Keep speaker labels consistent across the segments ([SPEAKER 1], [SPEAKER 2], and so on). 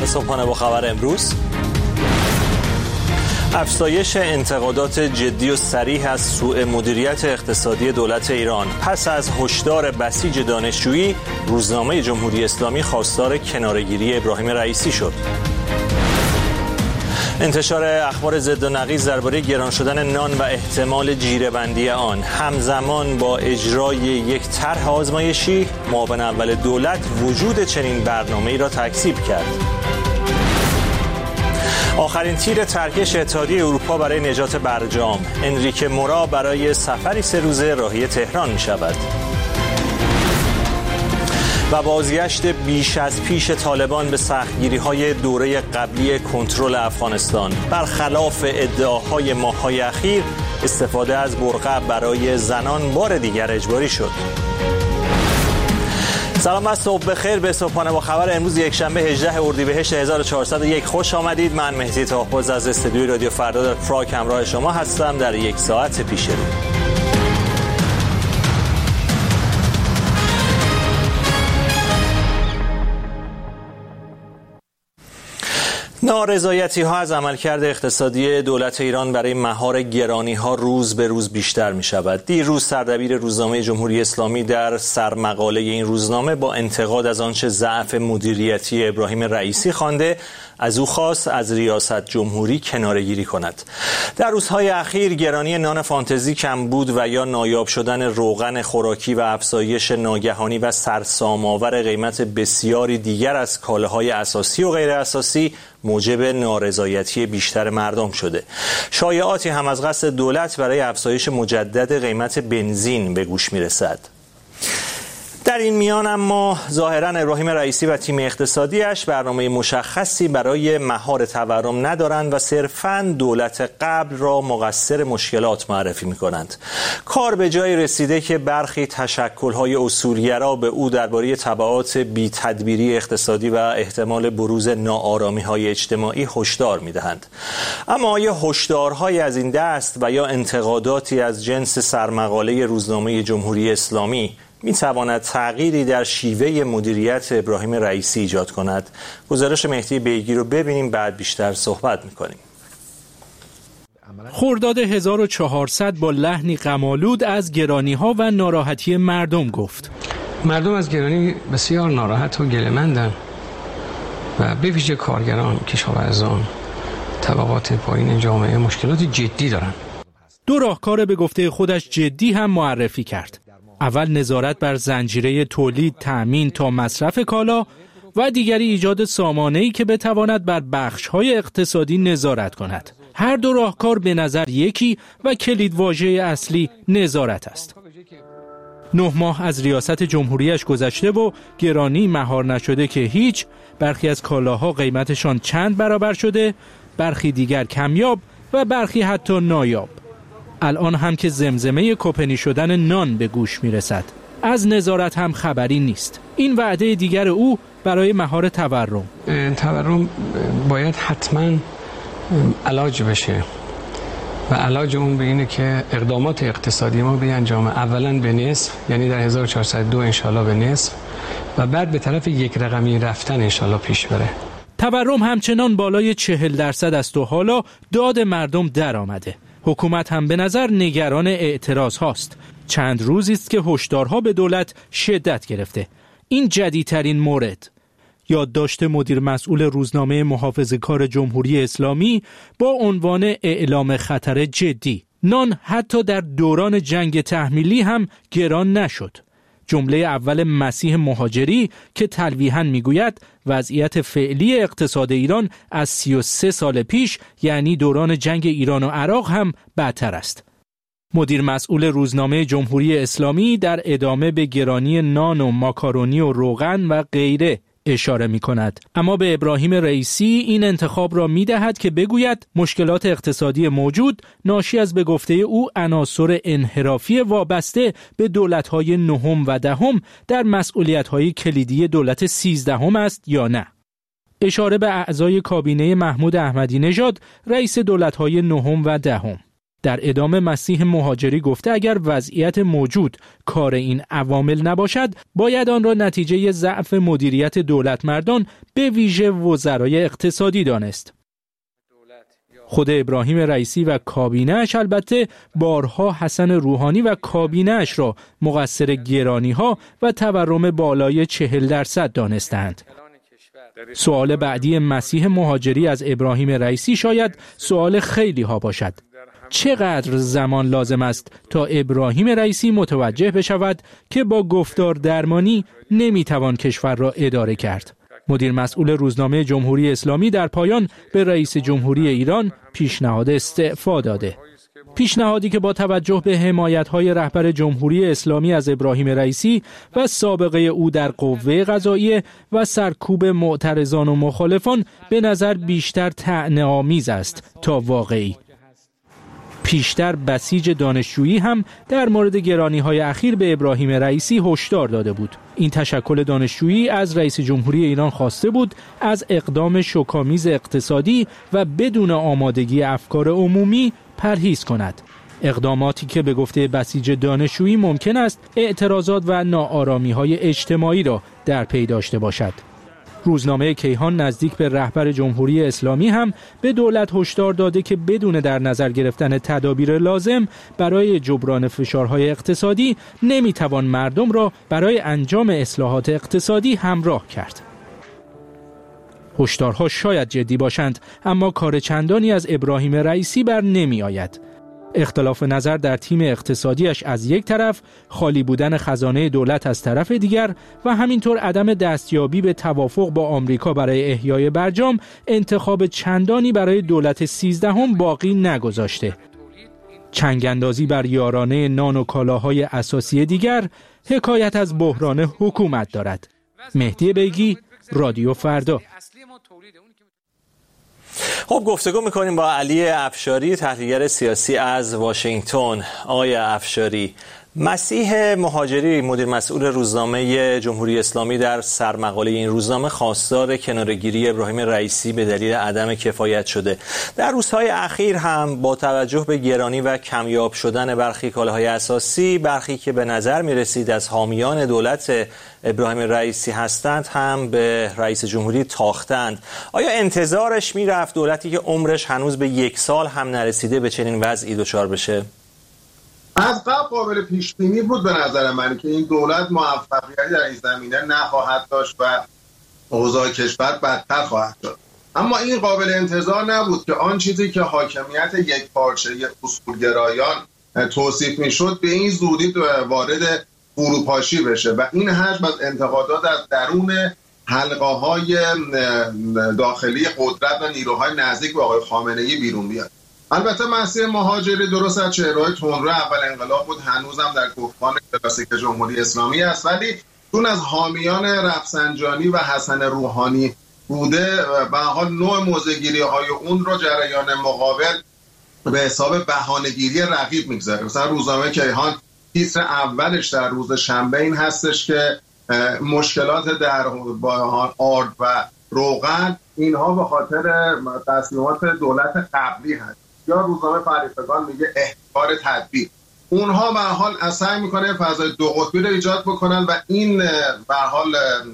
[SPEAKER 1] صبحانه با خبر امروز. افزایش انتقادات جدی و صریح از سوء مدیریت اقتصادی دولت ایران. پس از هشدار بسیج دانشجویی، روزنامه جمهوری اسلامی خواستار کناره‌گیری ابراهیم رئیسی شد. انتشار اخبار ضد و نقیض درباره گران شدن نان و احتمال جیره‌بندی آن همزمان با اجرای یک طرح آزمایشی، معاون اول دولت وجود چنین برنامه‌ای را تکذیب کرد. آخرین تیر ترکش اتحادیه اروپا برای نجات برجام. انریکه مورا برای سفری 3 روزه راهی تهران می شود. و بازگشت بیش از پیش طالبان به سختگیری‌های دوره قبلی کنترل افغانستان. برخلاف ادعاهای ماه‌های اخیر، استفاده از برقع برای زنان بار دیگر اجباری شد. سلام و صبح بخیر به صبحانه با خبر امروز یکشنبه 18 اردیبهشت 1401 خوش آمدید. من مهدی طاهرپرز از استودیوی رادیو فردا در پراگ همراه شما هستم در یک ساعت پیش رو. نارضایتی‌ها از عملکرد اقتصادی دولت ایران برای مهار گرانی‌ها روز به روز بیشتر می‌شود. دیروز سردبیر روزنامه جمهوری اسلامی در سرمقاله این روزنامه با انتقاد از آنچه ضعف مدیریتی ابراهیم رئیسی خوانده، از او خواست از ریاست جمهوری کناره‌گیری کند. در روزهای اخیر گرانی نان فانتزی، کمبود و یا نایاب شدن روغن خوراکی و افزایش ناگهانی و سرسام‌آور قیمت بسیاری دیگر از کالاهای اساسی و غیر اساسی موجب نارضایتی بیشتر مردم شده. شایعاتی هم از قصد دولت برای افزایش مجدد قیمت بنزین به گوش میرسد. در این میان اما ظاهراً ابراهیم رئیسی و تیم اقتصادیش برنامه مشخصی برای مهار تورم ندارند و صرفاً دولت قبل را مقصر مشکلات معرفی می‌کنند. کار به جای رسیده که برخی تشکل‌های اصولگرا به او درباره تبعات بی‌تدبیری اقتصادی و احتمال بروز ناآرامی‌های اجتماعی هشدار می‌دهند. اما آیا هشدارهایی از این دست و یا انتقاداتی از جنس سرمقاله روزنامه جمهوری اسلامی می تواند تغییری در شیوه مدیریت ابراهیم رئیسی ایجاد کند؟ گزارش مهدی بیگی رو ببینیم، بعد بیشتر صحبت می‌کنیم.
[SPEAKER 2] خرداد 1400 با لحنی غم‌آلود از گرانی‌ها و ناراحتی مردم گفت.
[SPEAKER 3] مردم از گرانی بسیار ناراحت و گله‌مندند و به ویژه کارگران، کشاورزان، طبقات پایین جامعه مشکلات جدی دارند.
[SPEAKER 2] 2 راهکار به گفته خودش جدی هم معرفی کرد. اول نظارت بر زنجیره تولید، تأمین تا مصرف کالا و دیگری ایجاد سامانه‌ای که بتواند بر بخش‌های اقتصادی نظارت کند. هر 2 راهکار به نظر یکی و کلیدواژه اصلی نظارت است. 9 ماه از ریاست جمهوریش گذشته و گرانی مهار نشده که هیچ. برخی از کالاها قیمتشان چند برابر شده، برخی دیگر کمیاب و برخی حتی نایاب. الان هم که زمزمه کپنی شدن نان به گوش میرسد. از نظارت هم خبری نیست. این وعده دیگر او برای مهار تورم.
[SPEAKER 3] تورم باید حتما علاج بشه و علاج اون به اینه که اقدامات اقتصادی ما بیانجامه. اولا به نصف، یعنی در 1402 انشالله به نصف و بعد به طرف یک رقمی رفتن انشالله پیش بره.
[SPEAKER 2] تورم همچنان بالای 40% است و حالا داد مردم در آمده. حکومت هم به نظر نگران اعتراض هاست. چند روزی است که هشدارها به دولت شدت گرفته. این جدیدترین مورد. یادداشت مدیر مسئول روزنامه محافظه‌کار جمهوری اسلامی با عنوان اعلام خطر جدی. نان حتی در دوران جنگ تحمیلی هم گران نشد. جمله اول مسیح مهاجری که تلویحاً میگوید وضعیت فعلی اقتصاد ایران از 33 سال پیش، یعنی دوران جنگ ایران و عراق، هم بدتر است. مدیر مسئول روزنامه جمهوری اسلامی در ادامه به گرانی نان و ماکارونی و روغن و غیره اشاره می کند. اما به ابراهیم رئیسی این انتخاب را می دهد که بگوید مشکلات اقتصادی موجود ناشی از به گفته او عناصر انحرافی وابسته به دولت‌های نهم و دهم در مسئولیت‌های کلیدی دولت 13 است یا نه. اشاره به اعضای کابینه محمود احمدی نژاد رئیس دولت‌های نهم و دهم. در ادامه مسیح مهاجری گفته اگر وضعیت موجود کار این عوامل نباشد، باید آن را نتیجه ضعف مدیریت دولتمردان به ویژه وزرای اقتصادی دانست. خود ابراهیم رئیسی و کابینه‌اش البته بارها حسن روحانی و کابینه‌اش را مقصر گرانی‌ها و تورم بالای 40% دانستند. سوال بعدی مسیح مهاجری از ابراهیم رئیسی شاید سوال خیلی ها باشد. چقدر زمان لازم است تا ابراهیم رئیسی متوجه بشود که با گفتار درمانی نمیتوان کشور را اداره کرد؟ مدیر مسئول روزنامه جمهوری اسلامی در پایان به رئیس جمهوری ایران پیشنهاد استعفا داده. پیشنهادی که با توجه به حمایت‌های رهبر جمهوری اسلامی از ابراهیم رئیسی و سابقه او در قوه قضاییه و سرکوب معترضان و مخالفان به نظر بیشتر طعنه‌آمیز است تا واقعی. پیشتر بسیج دانشجویی هم در مورد گرانی‌های اخیر به ابراهیم رئیسی هشدار داده بود. این تشکل دانشجویی از رئیس جمهوری ایران خواسته بود از اقدام شوک‌آمیز اقتصادی و بدون آمادگی افکار عمومی پرهیز کند. اقداماتی که به گفته بسیج دانشجویی ممکن است اعتراضات و ناآرامی‌های اجتماعی را در پی داشته باشد. روزنامه کیهان نزدیک به رهبر جمهوری اسلامی هم به دولت هشدار داده که بدون در نظر گرفتن تدابیر لازم برای جبران فشارهای اقتصادی نمیتوان مردم را برای انجام اصلاحات اقتصادی همراه کرد. هشدارها شاید جدی باشند، اما کار چندانی از ابراهیم رئیسی بر نمی آید. اختلاف نظر در تیم اقتصادیش از یک طرف، خالی بودن خزانه دولت از طرف دیگر و همینطور عدم دستیابی به توافق با آمریکا برای احیای برجام انتخاب چندانی برای دولت 13 باقی نگذاشته. چنگاندازی بر یارانه نان و کالاهای اساسی دیگر حکایت از بحران حکومت دارد. مهدی بیگی، رادیو فردا.
[SPEAKER 1] خب گفتگو میکنیم با علی افشاری، تحلیلگر سیاسی از واشنگتن. آقای افشاری، مسیح مهاجری مدیر مسئول روزنامه جمهوری اسلامی در سرمقاله این روزنامه خواستار کناره‌گیری ابراهیم رئیسی به دلیل عدم کفایت شده. در روزهای اخیر هم با توجه به گرانی و کمیاب شدن برخی کالاهای اساسی، برخی که به نظر میرسید از حامیان دولت ابراهیم رئیسی هستند هم به رئیس جمهوری تاختند. آیا انتظارش میرفت دولتی که عمرش هنوز به 1 سال هم نرسیده به چنین وضعی دچار بشه؟
[SPEAKER 4] از قبل قابل پیش بینی بود به نظر من که این دولت موفقیتی در این زمینه نخواهد داشت و اوضاع کشور بدتر خواهد شد. اما این قابل انتظار نبود که آن چیزی که حاکمیت یک پارچه اصولگرایان توصیف میشد به این زودی وارد فروپاشی بشه و این حجم از انتقادات از درون حلقه‌های داخلی قدرت و نیروهای نزدیک به آقای خامنه‌ای بیرون بیاد. البته مسیح مهاجری درست از چهره‌های تندرو اول انقلاب بود، هنوزم در کوهکان کلاسیک جمهوری اسلامی است، ولی چون از حامیان رفسنجانی و حسن روحانی بوده به حال نوع موضع‌گیری‌های اون رو جریان مقابل به حساب بهانه‌گیری رقیب می‌گذاره. مثلا روزنامه کیهان تیتر اولش در روز شنبه این هستش که مشکلات در آرد و روغن اینها به خاطر تصمیمات دولت قبلی هست، یا روزنامه فریقگان میگه احتکار تدبیر. اونها به حال سعی میکنه فضای دو قطبی رو ایجاد بکنن و این به حال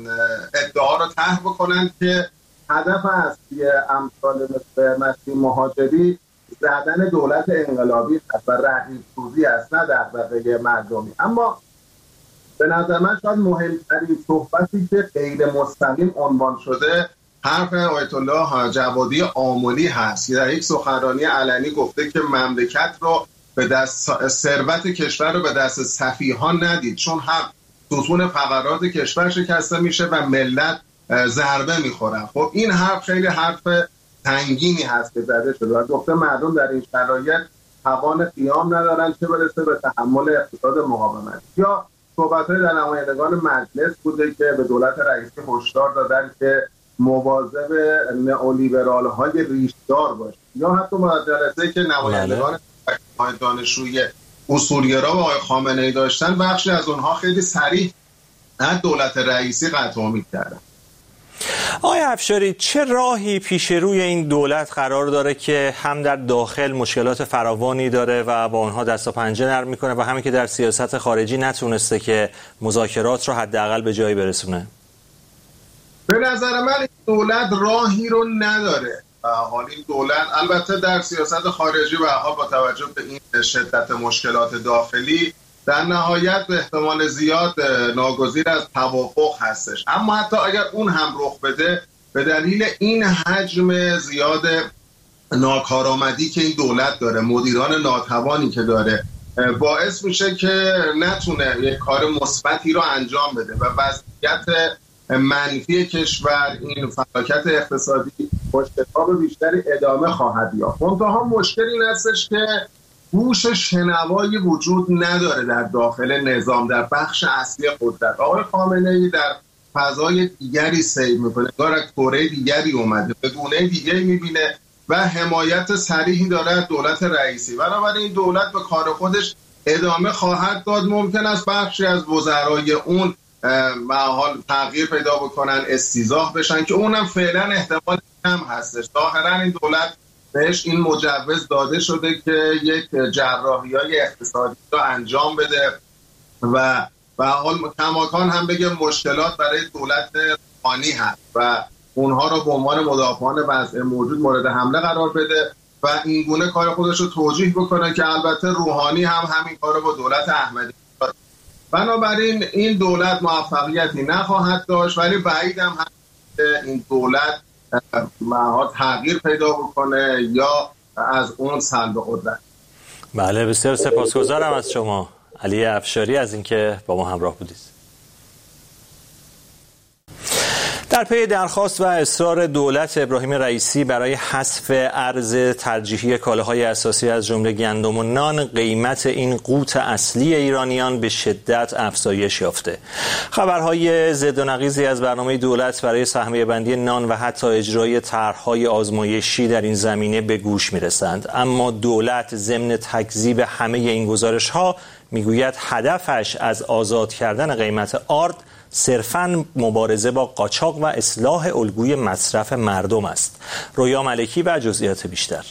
[SPEAKER 4] ادعا رو طرح بکنن که هدف اصلی امثال مثل مسیح مهاجری زدن دولت انقلابی است و رقیب‌سازی است، نه دغدغه مردمی. اما به نظر من شاید مهمترین صحبتی که غیر مستقیم عنوان شده حرف آیت الله جوادی آملی هست که در یک سخنرانی علنی گفته که مملکت رو به دست، ثروت کشور رو به دست سفیهان ندید، چون هم ستون فقرات کشور شکسته میشه و ملت ضربه میخورن. خب این حرف خیلی حرف سنگینی هست که زده شده و گفته مردم در این شرایط توان قیام ندارن چه برسه به تحمل اقتصاد مقاومت. یا صحبت‌های در نمایندگان مجلس بوده که به دولت رئیسی هشدار دادن که مواظب نئولیبرال‌های ریشدار باشه، یا حتی جلسه‌ای که نمایندگان دانشجوی اصولگرا و آقای خامنه‌ای داشتن، بخشی از اونها خیلی صریح از دولت رئیسی قطع امید کردن.
[SPEAKER 1] آقای افشاری، چه راهی پیش روی این دولت قرار داره که هم در داخل مشکلات فراوانی داره و با اونها دست و پنجه نرم میکنه و همین که در سیاست خارجی نتونسته که مذاکرات رو حداقل به جایی برسونه؟
[SPEAKER 4] به نظر من این دولت راهی رو نداره. حال این دولت البته در سیاست خارجی و با توجه به این شدت مشکلات داخلی در نهایت به احتمال زیاد ناگزیر از توافق هستش، اما حتی اگر اون هم رخ بده به دلیل این حجم زیاد ناکارآمدی که این دولت داره، مدیران ناتوانی که داره، باعث میشه که نتونه یک کار مثبتی رو انجام بده و وضعیت منفی کشور، این فلاکت اقتصادی با شتاب بیشتری ادامه خواهد یافت. منتها مشکل این هستش که گوش شنوایی وجود نداره در داخل نظام، در بخش اصلی قدرت. آقای خامنه‌ای در فضای دیگری سیر میکنه، انگار از کره دیگری اومده، به گونه دیگری میبینه و حمایت صریحی داره از دولت رئیسی. بنابراین این دولت به کار خودش ادامه خواهد داد. ممکن است بخشی از وزرای اون حال تغییر پیدا بکنن، استیضاح بشن، که اونم فعلا احتمال کم هستش. ظاهرا این دولت بهش این مجوز داده شده که یک جراحی‌های اقتصادی رو انجام بده و به حال کماکان هم بگه مشکلات برای دولت روحانی هست و اونها رو به عنوان مدافعان وضع موجود مورد حمله قرار بده و این گونه کار خودش رو توجیه بکنه که البته روحانی هم همین کار رو با دولت احمدی داره. بنابراین این دولت موفقیتی نخواهد داشت، ولی بعیدم هست که این دولت تغییر پیدا بکنه یا از اون سلب قدرت.
[SPEAKER 1] بله، بسیار سپاسگزارم از شما علی افشاری از اینکه با ما همراه بودید. در پی درخواست و اصرار دولت ابراهیم رئیسی برای حذف ارز ترجیحی کالاهای اساسی از جمله گندم و نان، قیمت این قوت اصلی ایرانیان به شدت افزایش یافته. خبرهای ضد و نقیضی از برنامه دولت برای سهمیه بندی نان و حتی اجرای طرح‌های آزمایشی در این زمینه به گوش میرسند، اما دولت ضمن تکذیب همه این گزارش‌ها میگوید هدفش از آزاد کردن قیمت آرد صرفاً مبارزه با قاچاق و اصلاح الگوی مصرف مردم است. رویا ملکی و جزئیات بیشتر.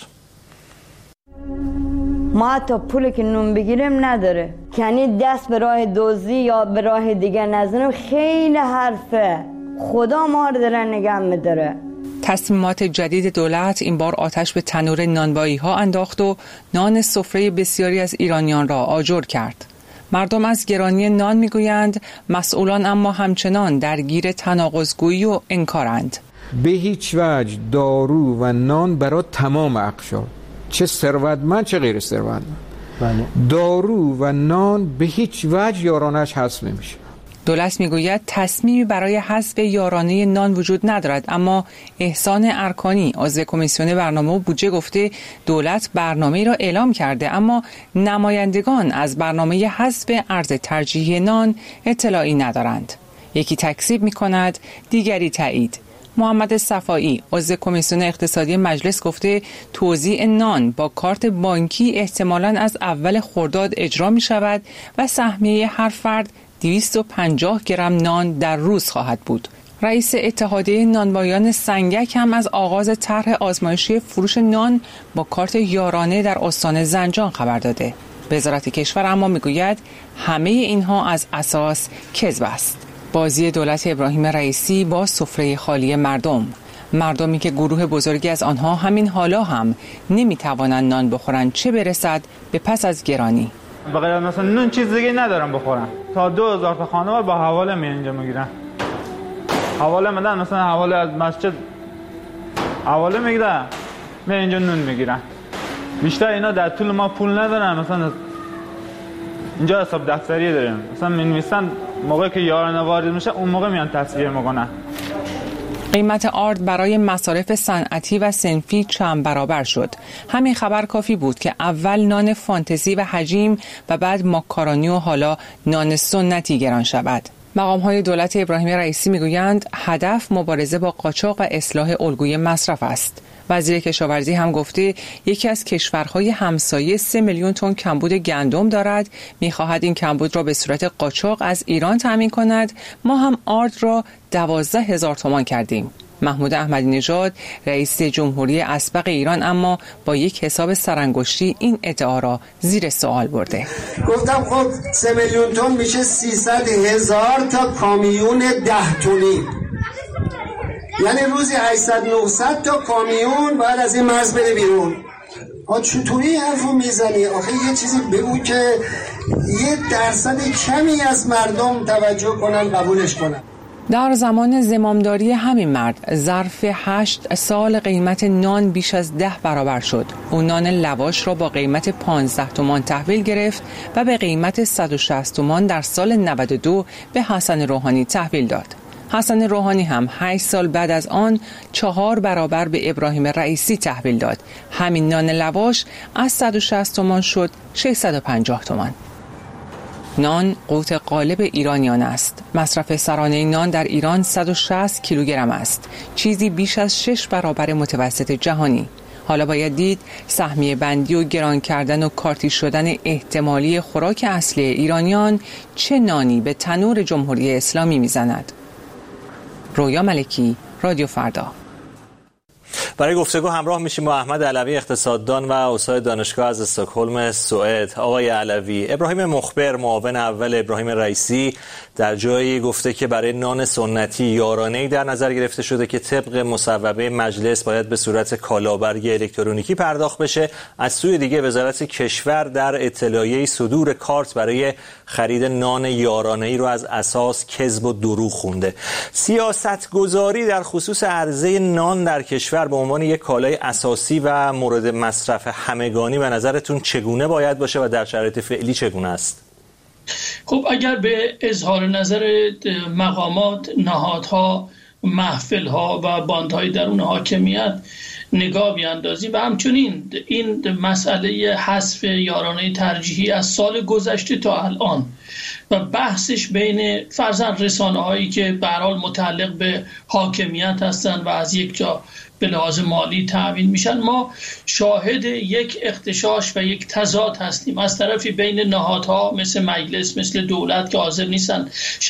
[SPEAKER 5] ما حتی پولی که نون بگیریم نداره، یعنی دست به راه دزدی یا به راه دیگر نزنیم. خیلی حرفه، خدا ما رو داره نگه می‌داره.
[SPEAKER 6] تصمیمات جدید دولت این بار آتش به تنور نانوایی ها انداخت و نان سفره بسیاری از ایرانیان را آجر کرد. مردم از گرانی نان میگویند، مسئولان اما همچنان درگیر تناقض‌گویی و انکارند.
[SPEAKER 7] به هیچ وجه دارو و نان برای تمام اقشار، چه ثروتمند چه غیر ثروتمند، دارو و نان به هیچ وجه یارانش حذف نمیشه.
[SPEAKER 6] دولت میگوید تصمیمی برای حذف یارانه نان وجود ندارد، اما احسان ارکانی عضو کمیسیون برنامه و بودجه گفته دولت برنامه‌ای را اعلام کرده، اما نمایندگان از برنامه حذف ارز ترجیحی نان اطلاعی ندارند. یکی تکذیب می‌کند، دیگری تایید. محمد صفایی عضو کمیسیون اقتصادی مجلس گفته توزیع نان با کارت بانکی احتمالاً از اول خرداد اجرا می‌شود و سهمیه هر فرد 250 گرم نان در روز خواهد بود. رئیس اتحادیه نانوایان سنگک هم از آغاز طرح آزمایشی فروش نان با کارت یارانه در استان زنجان خبر داده. وزارت کشور اما میگوید همه اینها از اساس کذب است. بازی دولت ابراهیم رئیسی با سفره خالی مردمی که گروه بزرگی از آنها همین حالا هم نمیتوانند نان بخورند، چه برسد به پس از گرانی.
[SPEAKER 8] بغیر مثلا نون چیز دیگه ندارم بخورم. تا 2000 تا خانوار با حواله می اینجا میگیرن. حواله میدن، مثلا حواله از مسجد حواله میگیرن، می اینجا نون میگیرن. بیشتر اینا در طول ما پول ندارن، مثلا اینجا حساب دفتری داریم، مثلا می‌نویسن موقعی که یارانه وارد میشه اون موقع میان تصویه میکنن.
[SPEAKER 6] قیمت آرد برای مصارف صنعتی و صنفی چند برابر شد. همین خبر کافی بود که اول نان فانتزی و حجیم و بعد ماکارونی و حالا نان سنتی گران شود. مقام‌های دولت ابراهیم رئیسی میگویند هدف مبارزه با قاچاق و اصلاح الگوی مصرف است. وزیر کشاورزی هم گفته یکی از کشورهای همسایه 3 میلیون تن کمبود گندم دارد، می‌خواهد این کمبود را به صورت قاچاق از ایران تامین کند. ما هم آرد را 12,000 تومان کردیم. محمود احمدی نژاد رئیس جمهوری اسبق ایران اما با یک حساب سرانگشتی این ادعا را زیر سوال برده.
[SPEAKER 9] گفتم خب 3 میلیون تن میشه 300,000 تا کامیون 10 تنی، یعنی روزی 800-900 تا کامیون باید از این مرز بره بیرون. چطوری این حرفو میزنی؟ آخه یه چیزی بگو که 1% کمی از مردم توجه کنن، قبولش کنن.
[SPEAKER 6] در زمان زمامداری همین مرد ظرف 8 سال قیمت نان بیش از 10 برابر شد. او نان لواش را با قیمت 15 تومان تحویل گرفت و به قیمت 160 تومان در سال 92 به حسن روحانی تحویل داد. حسن روحانی هم 8 سال بعد از آن 4 برابر به ابراهیم رئیسی تحویل داد. همین نان لواش از 160 تومان شد 650 تومان. نان قوت غالب ایرانیان است. مصرف سرانه نان در ایران 160 کیلوگرم است، چیزی بیش از 6 برابر متوسط جهانی. حالا باید دید سهمیه بندی و گران کردن و کارتی شدن احتمالی خوراک اصلی ایرانیان چه نانی به تنور جمهوری اسلامی میزند. رویا ملکی، رادیو فردا.
[SPEAKER 1] برای گفتگو همراه میشیم با احمد علوی، اقتصاددان و استاد دانشگاه از استکهلم سوئد. آقای علوی، ابراهیم مخبر معاون اول ابراهیم رئیسی در جایی گفته که برای نان سنتی یارانه‌ای در نظر گرفته شده که طبق مصوبه مجلس باید به صورت کالابرگ الکترونیکی پرداخت بشه. از سوی دیگه وزارت کشور در اطلاعیه صدور کارت برای خرید نان یارانه‌ای رو از اساس کذب و دروغ خونده. سیاستگذاری در خصوص عرضه نان در کشور به عنوان یک کالای اساسی و مورد مصرف همگانی به نظرتون چگونه باید باشه و در شرایط فعلی چگونه است؟
[SPEAKER 10] خب اگر به اظهار نظر مقامات، نهادها، محفلها و باندهای درون حاکمیت نگاه بیاندازیم و همچنین این مسئله حذف یارانه ترجیحی از سال گذشته تا الان و بحثش بین فرضاً رسانه‌هایی که به هر حال متعلق به حاکمیت هستند و از یک جا به لحاظ مالی تأمین میشن، ما شاهد یک اغتشاش و یک تضاد هستیم. از طرفی بین نهادها مثل مجلس، مثل دولت که حاضر نیستن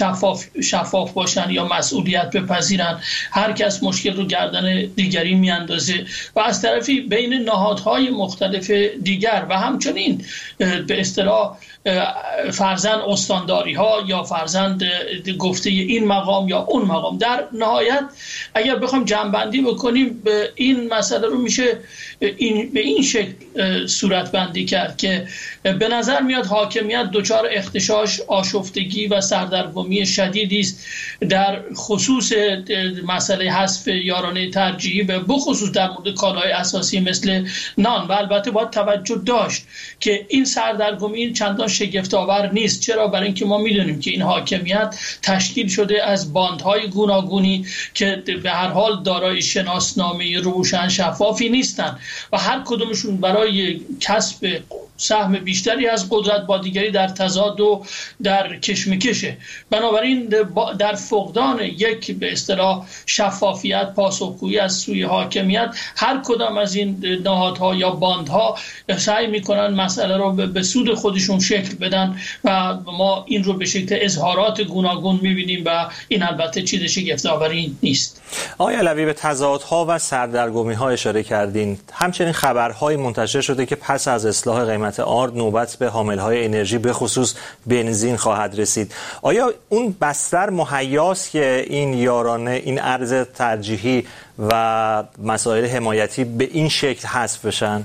[SPEAKER 10] شفاف باشن یا مسئولیت بپذیرن، هر کس مشکل رو گردن دیگری میاندازه، و از طرفی بین نهادهای مختلف دیگر و همچنین به اصطلاح فرزند استانداری ها یا فرزند گفته این مقام یا اون مقام. در نهایت اگر بخوام جمع‌بندی بکنیم این مسئله رو میشه به این شکل صورت بندی کرد که به نظر میاد حاکمیت دچار اغتشاش، آشفتگی و سردرگمی شدیدی است در خصوص مسئله حذف یارانه ترجیحی و بخصوص در مورد کالای اساسی مثل نان. و البته باید توجه داشت که این سردرگمی چندان شگفت‌آور نیست. چرا؟ برای اینکه ما میدونیم که این حاکمیت تشکیل شده از باندهای گوناگونی که به هر حال دارای شناسنامه روشن شفافی نیستند و هر کدومشون برای کسب سهم بیشتری از قدرت با دیگری در تضاد و در کشمکشه. بنابراین در فقدان یک به اصطلاح شفافیت، پاسخگویی از سوی حاکمیت، هر کدام از این نهادها یا باندها سعی میکنن مسئله رو به سود خودشون شکل بدن و ما این رو به شکل اظهارات گوناگون میبینیم و این البته چیز شگفت‌آوری نیست.
[SPEAKER 1] آقای علوی، به تضادها و سردرگمی‌ها اشاره کردین. همچنین خبرهای منتشر شده که پس از اصلاح قیمت آرد نوبت به حاملهای انرژی به خصوص بنزین خواهد رسید. آیا اون بستر مهیاست که این یارانه، این ارز ترجیحی و مسائل حمایتی به این شکل حذف بشن؟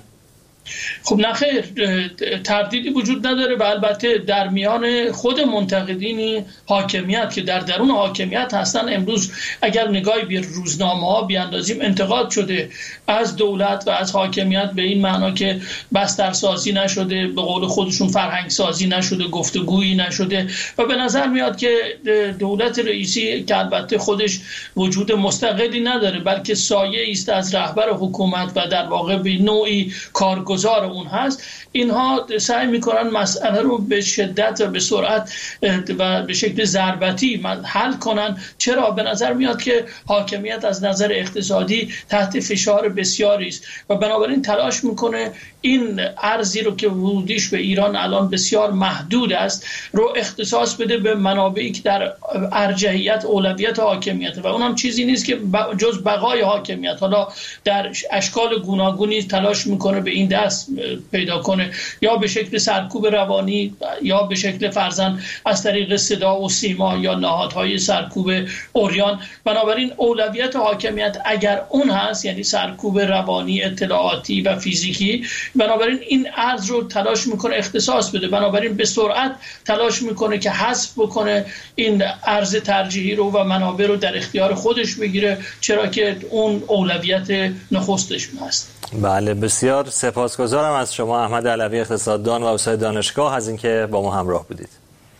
[SPEAKER 10] خب نخیر، تردیدی وجود نداره و البته در میان خود منتقدین حاکمیت که در درون حاکمیت هستن، امروز اگر نگاهی به روزنامه‌ها بیاندازیم انتقاد شده از دولت و از حاکمیت به این معنا که بسترسازی نشده، به قول خودشون فرهنگ سازی نشده، گفتگویی نشده و به نظر میاد که دولت رئیسی که البته خودش وجود مستقلی نداره بلکه سایه است از رهبر حکومت و در واقع به نوعی کارگزار گذار اون هست، اینها سعی میکنن مسئله رو به شدت و به سرعت و به شکل ضربتی حل کنن. چرا؟ به نظر میاد که حاکمیت از نظر اقتصادی تحت فشار بسیاری است و بنابراین تلاش میکنه این ارزی رو که ورودیش به ایران الان بسیار محدود است رو اختصاص بده به منابعی که در ارجحیت اولویت حاکمیت و اونم چیزی نیست که جز بقای حاکمیت. حالا در اشکال گوناگونی تلاش میکنه به این دست پیدا کنه، یا به شکل سرکوب روانی، یا به شکل فرضاً از طریق صدا و سیما یا نهادهای سرکوب عریان. بنابراین اولویت حاکمیت اگر اون هست، یعنی سرکوب روانی، اطلاعاتی و فیزیکی، بنابراین این ارز رو تلاش میکنه اختصاص بده، بنابراین به سرعت تلاش میکنه که حذف بکنه این ارز ترجیحی رو و منابع رو در اختیار خودش بگیره، چرا که اون اولویت نخستش هست.
[SPEAKER 1] بله، بسیار سپاسگزارم از شما احمد علوی، اقتصاددان و استاد دانشگاه، از اینکه با ما همراه بودید.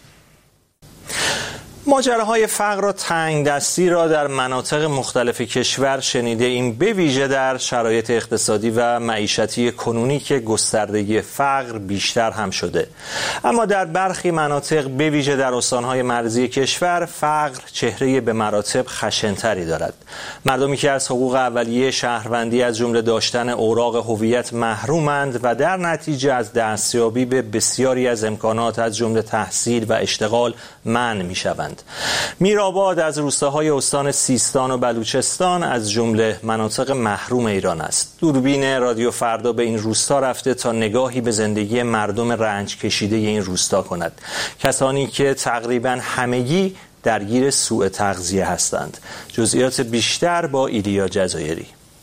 [SPEAKER 1] ماجراهای فقر و تنگدستی را در مناطق مختلف کشور شنیده ایم، به ویژه در شرایط اقتصادی و معیشتی کنونی که گستردگی فقر بیشتر هم شده. اما در برخی مناطق به ویژه در استانهای مرزی کشور فقر چهره به مراتب خشن‌تری دارد. مردمی که از حقوق اولیه شهروندی از جمله داشتن اوراق هویت محرومند و در نتیجه از دستیابی به بسیاری از امکانات از جمله تحصیل و اشتغال منع می‌شوند. میرآباد از روستاهای استان سیستان و بلوچستان از جمله مناطق محروم ایران است. دوربین رادیو فردا به این روستا رفته تا نگاهی به زندگی مردم رنج کشیده این روستا کند. کسانی که تقریباً همگی درگیر سوء تغذیه هستند. جزئیات بیشتر با ایلیا جزایری.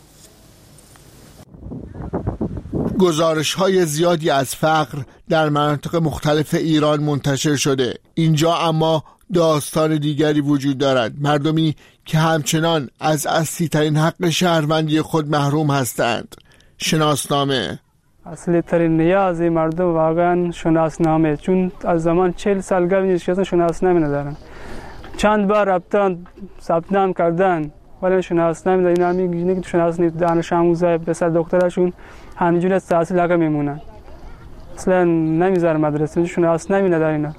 [SPEAKER 11] گزارش‌های زیادی از فقر در مناطق مختلف ایران منتشر شده. اینجا اما داستان دیگری وجود دارد. مردمی که همچنان از اصلی ترین حق شهروندی خود محروم هستند. شناسنامه.
[SPEAKER 12] اصلی ترین نیاز مردم واقعا شناسنامه، چون از زمان 40 سال قبل اصلا شناسنامه ندارن. چند بار رفتن ثبت نام کردن ولی شناسنامه اینا میگن که شناسنامه دانش آموزای پسر دکترشون همینجوری از تحصیل آقا میمونن، اصلا نمیذارن مدرسه، شناسنامه ندارن اینا.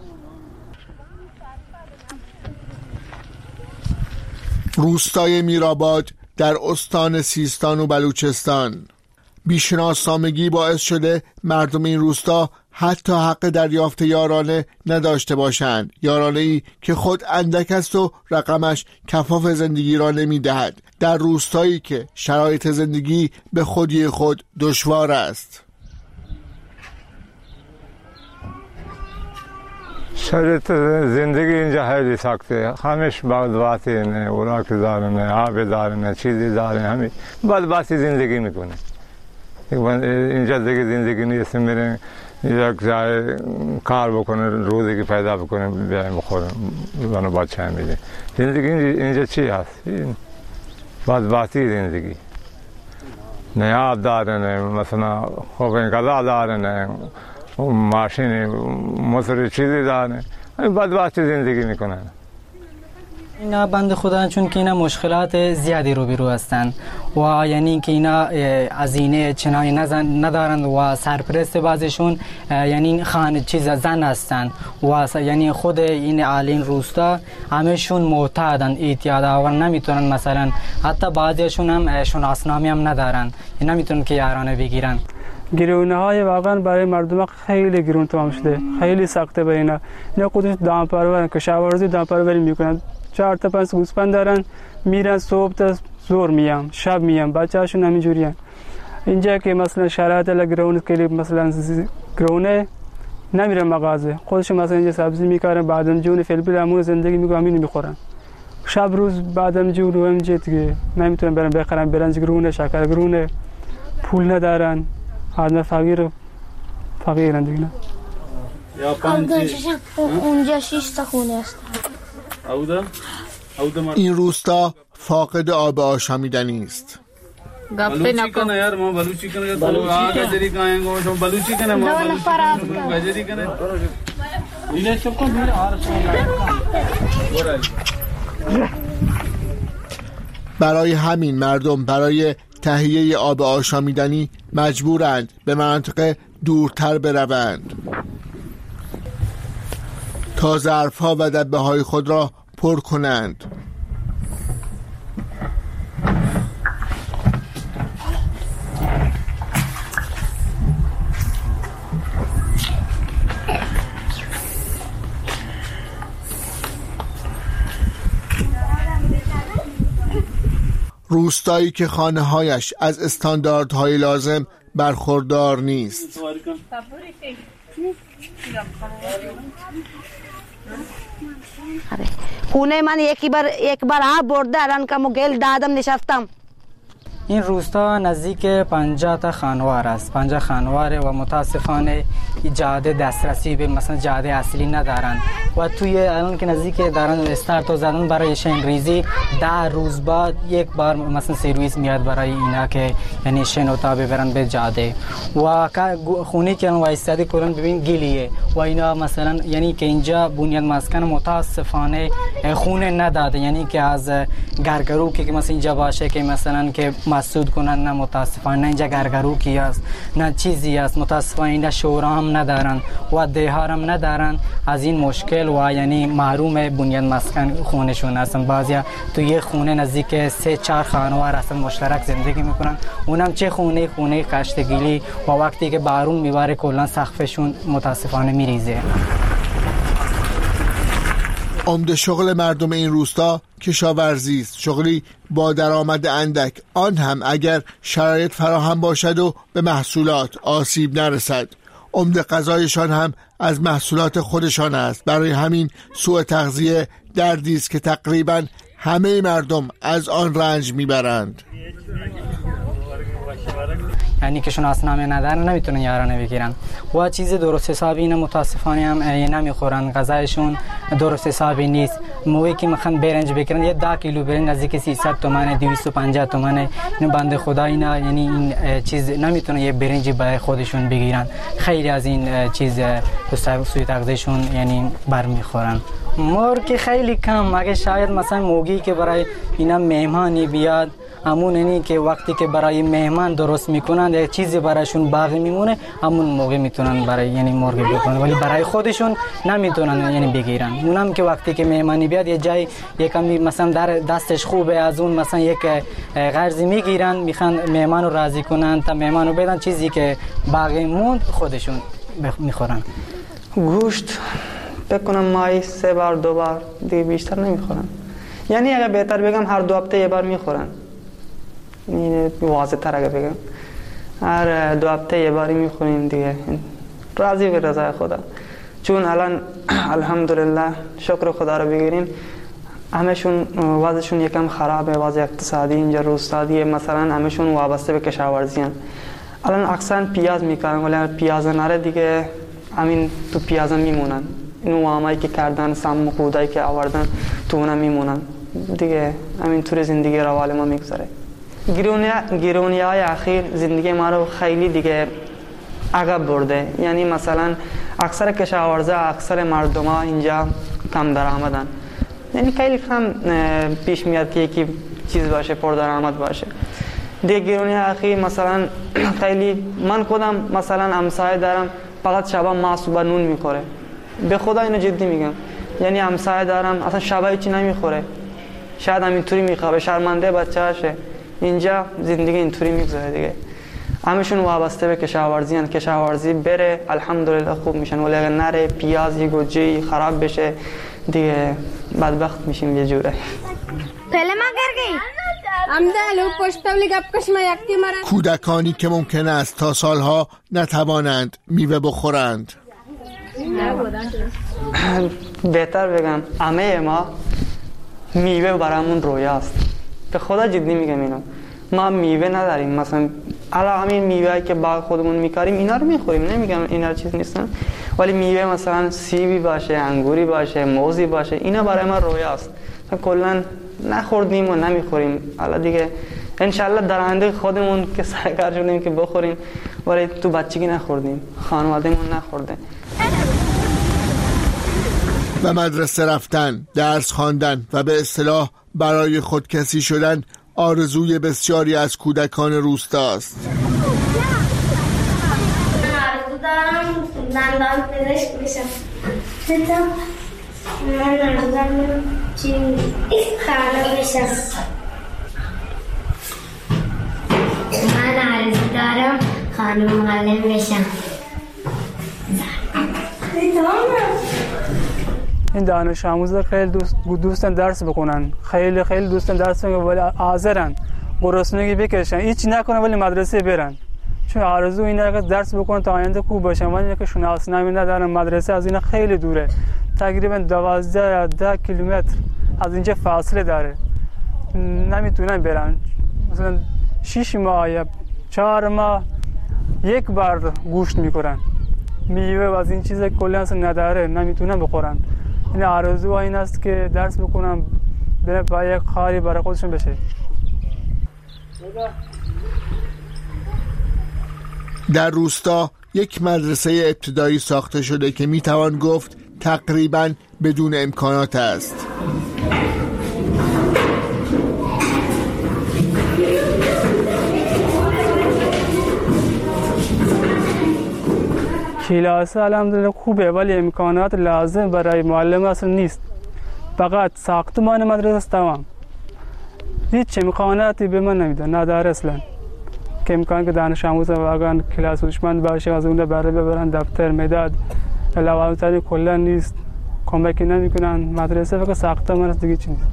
[SPEAKER 11] روستای میرآباد در استان سیستان و بلوچستان. بیشناسنامگی باعث شده مردم این روستا حتی حق دریافت یارانه نداشته باشند، یارانه‌ای که خود اندک است و رقمش کفاف زندگی را نمی‌دهد، در روستایی که شرایط زندگی به خودی خود دشوار است.
[SPEAKER 13] شرایط زندگی اینجا خیلی سخته، همش بدبختی نه، اوراق دارن، آب دارن، چیزی دارن، همین بدبختی زندگی میکنه. اینجا دیگه زندگی نیست، میرن یک جای کار بکنه، روزی که پیدا بکنه بیایم بخورم، منو بچه میده. زندگی اینجا چی هست؟ بدبختی زندگی. نه آب دارن، مثلا خوب این غذا دارن، ماشین موتور چیزی دارن، بدبختی زندگی میکنن.
[SPEAKER 14] اینا بند خدا چون که اینا مشکلات زیادی روبرو هستند و یعنی که اینا هزینه چنانی ندارند و سرپرست بعضشون یعنی خانه چیز زن هستند و یعنی خود این اهالین روستا همشون معتادن، اعتیاد آور، نمیتونن مثلا حتی بعضیشون هم شناسنامه هم ندارن، نمیتونن که یارانه بگیرن.
[SPEAKER 12] گرونه های واقعا برای مردم خیلی گرون تمام شده، خیلی سخته برای اینا. اینا خودش دامپرورن، کشاورزی دامپروری میکنن، 4 تا 5 گوسفند دارن، میرن صبح تا ظهر میان، شب میان، بچه‌هاشون همینجوریان. اینجا که مثلا شرایط لگرونه که مثلا گرونه نمیرن مغازه، خودشون مثلا اینجا سبزی میکارن، بادمجون فلفل امور زندگی میکنن، همین میخورن. شب روز بادمجون و اینجا دیگه نمیتونن برن بخرن، برنج گرونه، شکر گرونه، پول ندارن. آدم فقیرن دیگه.
[SPEAKER 15] اونجا 6 تا خونه است.
[SPEAKER 11] این روستا فاقد آب آشامیدنی است.
[SPEAKER 15] گپه نکنه یار، ما بلوچی کنه، گجری کنه، ما بلوچی کنه، ما گجری کنه. اینه چپ کو میره
[SPEAKER 11] برای همین مردم برای تهیه آب آشامیدنی مجبورند به مناطق دورتر بروند تا ظرف‌ها و دبه‌های خود را پر کنند. روستایی که خانه‌هایش از استانداردهای لازم برخوردار نیست.
[SPEAKER 16] خونه من یک بار آب برده، الان که گل دادم نشستم.
[SPEAKER 14] این روستا نزدیک 50 تا خانوار است، 50 خانواره و متاسفانه جاده دسترسی به مثلا جاده اصلی ندارن و توی الان که نزدیک دارن استارت زدن برای شنریزی 10 روز بعد یک بار مثلا سرویس میاد برای اینا که یعنی شنوتا ببرن به جاده و خونه که وایستاده کردن ببین گلیه و اینا مثلا یعنی که اینجا بنیاد مسکن متاسفانه خونه نداده، یعنی که از گرگرو که مثلا اینجا باشه که مثلا که مسدود کنن، نه متاسفانه نه اینجا گرگروکی است نه چیزی است، متاسفانه اینجا شورا هم ندارن و دهار هم ندارن. از این مشکل و یعنی محروم بنیاد مسکن خونشون هستن. بعضیا تو یه خونه نزدیک 3-4 خانوار هستن مشترک زندگی میکنن، اونم چه خونه کشتگیلی و وقتی که بارون میباره کلا سقفشون متاسفانه میریزه.
[SPEAKER 11] عمده شغل مردم این روستا کشاورزی است، شغلی با درآمد اندک، آن هم اگر شرایط فراهم باشد و به محصولات آسیب نرسد. عمده غذایشان هم از محصولات خودشان است. برای همین سوء تغذیه دردی است که تقریبا همه مردم از آن رنج میبرند.
[SPEAKER 14] یعنی که شناسنامه ندارن نمیتونن یارانه بگیرن و چیز درست حسابی اینا متاسفانه هم نمیخورن، غذایشون درست حسابی نیست. موقعی که میخوان برنج بگیرن یه 10 کیلو برنج نزدیک 300 تومانه 250 تومانه. این بنده خدا اینا یعنی این چیز نمیتونن یه برنجی برای خودشون بگیرن، خیلی از این چیز سوء تغذیهشون یعنی برمیخورن. مرغ خیلی کم، اگه شاید مثلا موقعی که برای اینا مهمانی بیاد همون اینی که وقتی که برای مهمان درست میکنن یک چیزی برایشون باقی میمونه همون موقع میتونن برای یعنی مرغ بکنن، ولی برای خودشون نمیتونن یعنی بگیرن. اونم که وقتی که مهمانی بیاد یه جای یکم مثلا در دستش خوبه از اون مثلا یک قرضی میگیرن، میخوان مهمانو راضی کنن تا مهمانو بدن، چیزی که باقی موند خودشون میخورن.
[SPEAKER 17] گوشت بکنم ماهی 3 بار 2 بار دیگه بیشتر نمیخورن، یعنی اگه بهتر بگم هر 2 هفته یه بار میخورن. این واضح تر اگه بگم هر 2 هفته یه باری میخوریم دیگه، راضی به رضای خدا. چون الان الحمدلله شکر خدا رو بگیریم همشون وضعشون یکم خرابه، وضع اقتصادی اینجا روستادیه، مثلا همشون وابسته به کشاورزی هن. الان اکثر پیاز میکارن ولی پیاز نره دیگه همین تو پیاز میمونن، این وامایی که کردن سم خودایی که آوردن تو اونم میمونن دیگه. همین طور زندگی روال ما میگذره. گرونی های اخیر زندگی ما رو خیلی دیگه عقب برده، یعنی مثلا اکثر کشاورزا اکثر مردم ها اینجا کم درآمدن، یعنی خیلی کم پیش میاد که یکی چیز باشه پر درآمد باشه دیگه. گرونی اخیر مثلا خیلی من خودم مثلا همسایه دارم فقط شبا ما صبح نون میخوره، به خدا اینو جدی میگم، یعنی همسایه دارم اصلا شبا هیچی نمیخوره، شاید همینطوری میخوابه شرمنده بچه‌شه. اینجا زندگی اینطوری میگذره دیگه. همشون وابسته به کشاورزی هن، کشاورزی بره الحمدلله خوب میشن، ولی اگر نره پیاز یه گوجه خراب بشه دیگه بدبخت میشیم یه جوره.
[SPEAKER 11] کودکانی که ممکن است تا سالها نتوانند میوه بخورند.
[SPEAKER 17] بهتر بگم همه ما میوه برامون رویاست، به خدا جدی میگم اینو. ما میوه نداریم، مثلا الان همین میوه‌ای که باغ خودمون میکاریم اینا رو میخوریم، نمیگم اینا چیز نیستن، ولی میوه مثلا سیبی باشه، انگوری باشه، موزی باشه، اینا برای ما رویاست. کلا نخوردیم و نمیخوریم. حالا دیگه انشالله در آینده خودمون که سرکار شدیم که بخوریم، ولی تو بچگی نخوردیم، خانوادهمون نخورده.
[SPEAKER 11] و مدرسه رفتن، درس خواندن و به اصطلاح برای خودکشی شدن آرزوی بسیاری از کودکان روستاست.
[SPEAKER 18] آرزو دارم دندان پزشک بشم. من آرزو دارم خانم بشم. من آرزو دارم خانم معلم بشم.
[SPEAKER 12] این دانش آموزا خیلی دوستن درس بکنن، خیلی دوستن درس بکنن ولی حاضرن گرسنگی بکشن، هیچ نکنن ولی مدرسه برن، چون آرزو اینه که درس بکنن تا آینده خوب باشن. ولی که شناسنامه ندارن، مدرسه از اینا خیلی دوره، تقریبا 12 یا 10 کیلومتر از اینجا فاصله داره، نمیتونن برن. مثلا 6 ماه یا 4 ماه یک بار گوشت میخورن، میوه و از این چیزا کلا اصلا نداره، نمیتونن بخورن. این آرزو این است که درس بکنن، برن با یک کاری برای خودشون بشه.
[SPEAKER 11] در روستا یک مدرسه ابتدایی ساخته شده که میتوان گفت تقریباً بدون امکانات است.
[SPEAKER 12] کلاس الحمدلله خوبه ولی امکانات لازم برای معلم اصلا نیست، فقط ساختمان مدرسه است تمام، هیچ امکاناتی به من نمیدن، نداره اصلا که امکان که دانش آموز واقعا کلاس هوشمند باشه از اون بره ببرن دفتر مداد لوازم کلا نیست، کمکی نمیکنن، مدرسه فقط ساختمان است دیگه چیزی نیست.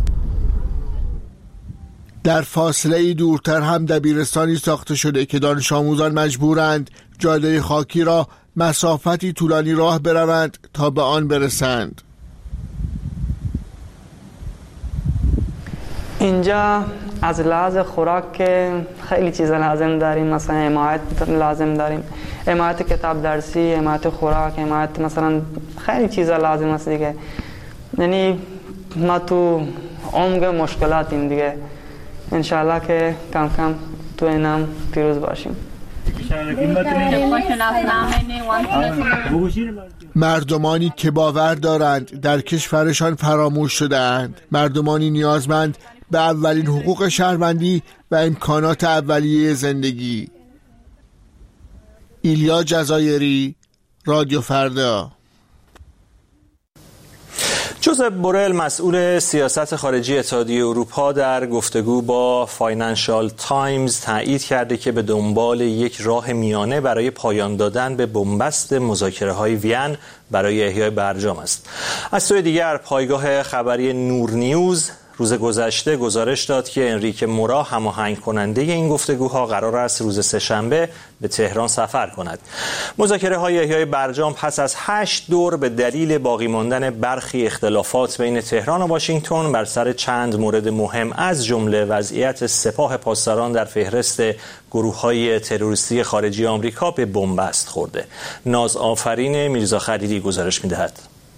[SPEAKER 11] در فاصله ای دورتر هم دبیرستانی ساخته شده که دانش آموزان مجبورند جاده خاکی را مسافتی طولانی راه بروند تا به آن برسند.
[SPEAKER 17] اینجا از لحاظ خوراک که خیلی چیزا لازم داریم، مثلا حمایت لازم داریم، حمایت کتاب درسی، حمایت خوراک، حمایت مثلا خیلی چیزا لازم است دیگه. یعنی ما تو عمق مشکلاتیم دیگه، انشالله که کم کم تو اینم پیروز باشیم.
[SPEAKER 11] مردمانی که باور دارند در کشورشان فراموش شده‌اند، مردمانی نیازمند به اولین حقوق شهروندی و امکانات اولیه زندگی. ایلیا جزایری، رادیو فردا.
[SPEAKER 1] جوزپ بورل مسئول سیاست خارجی اتحادیه اروپا در گفتگو با فاینانشال تایمز تایید کرده که به دنبال یک راه میانه برای پایان دادن به بنبست مذاکره‌های وین برای احیای برجام است. از سوی دیگر پایگاه خبری نور نیوز روز گذشته گزارش داد که انریکه مورا هماهنگ کننده این گفتگوها قرار است روز سه‌شنبه به تهران سفر کند. مذاکره‌های احیای برجام پس از 8 دور به دلیل باقی ماندن برخی اختلافات بین تهران و واشنگتن بر سر چند مورد مهم از جمله وضعیت سپاه پاسداران در فهرست گروه‌های تروریستی خارجی آمریکا به بنبست خورده. ناز آفرین میرزا خلیلی گزارش می‌دهد.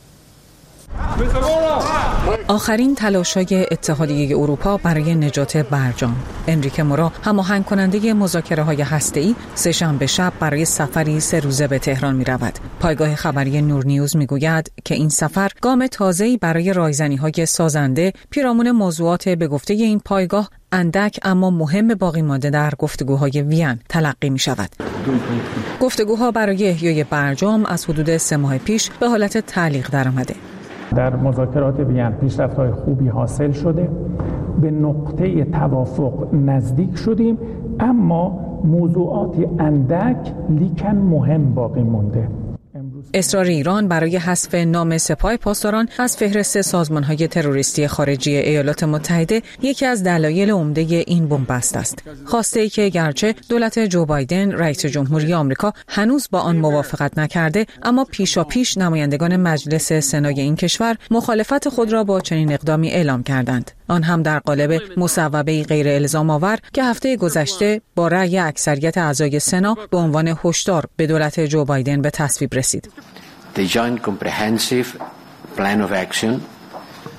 [SPEAKER 6] آخرین تلاش‌های اتحادیه اروپا برای نجات برجام. انریکه مورا هماهنگ کننده مذاکره‌های هسته‌ای سه‌شنبه شب برای سفری 3 روزه به تهران می‌رود. پایگاه خبری نور نیوز می‌گوید که این سفر گام تازه‌ای برای رایزنی‌های سازنده پیرامون موضوعات به گفته این پایگاه اندک اما مهم باقی مانده در گفتگوهای وین تلقی می‌شود. گفتگوها برای احیای برجام از حدود 3 ماه پیش به حالت تعلیق درآمده.
[SPEAKER 19] در مذاکرات وین پیشرفت‌های خوبی حاصل شده، به نقطه توافق نزدیک شدیم، اما موضوعاتی اندک لیکن مهم باقی مونده.
[SPEAKER 6] اصرار ایران برای حذف نام سپاه پاسداران از فهرست سازمان‌های تروریستی خارجی ایالات متحده یکی از دلایل عمده این بنبست است. خواسته ای که گرچه دولت جو بایدن رئیس جمهوری آمریکا هنوز با آن موافقت نکرده، اما پیشاپیش نمایندگان مجلس سنای این کشور مخالفت خود را با چنین اقدامی اعلام کردند. آن هم در قالب مصوبه‌ای غیر الزام آور که هفته گذشته با رأی اکثریت اعضای سنا به عنوان هشدار به دولت جو بایدن به تصویب رسید.
[SPEAKER 20] The Joint Comprehensive Plan of Action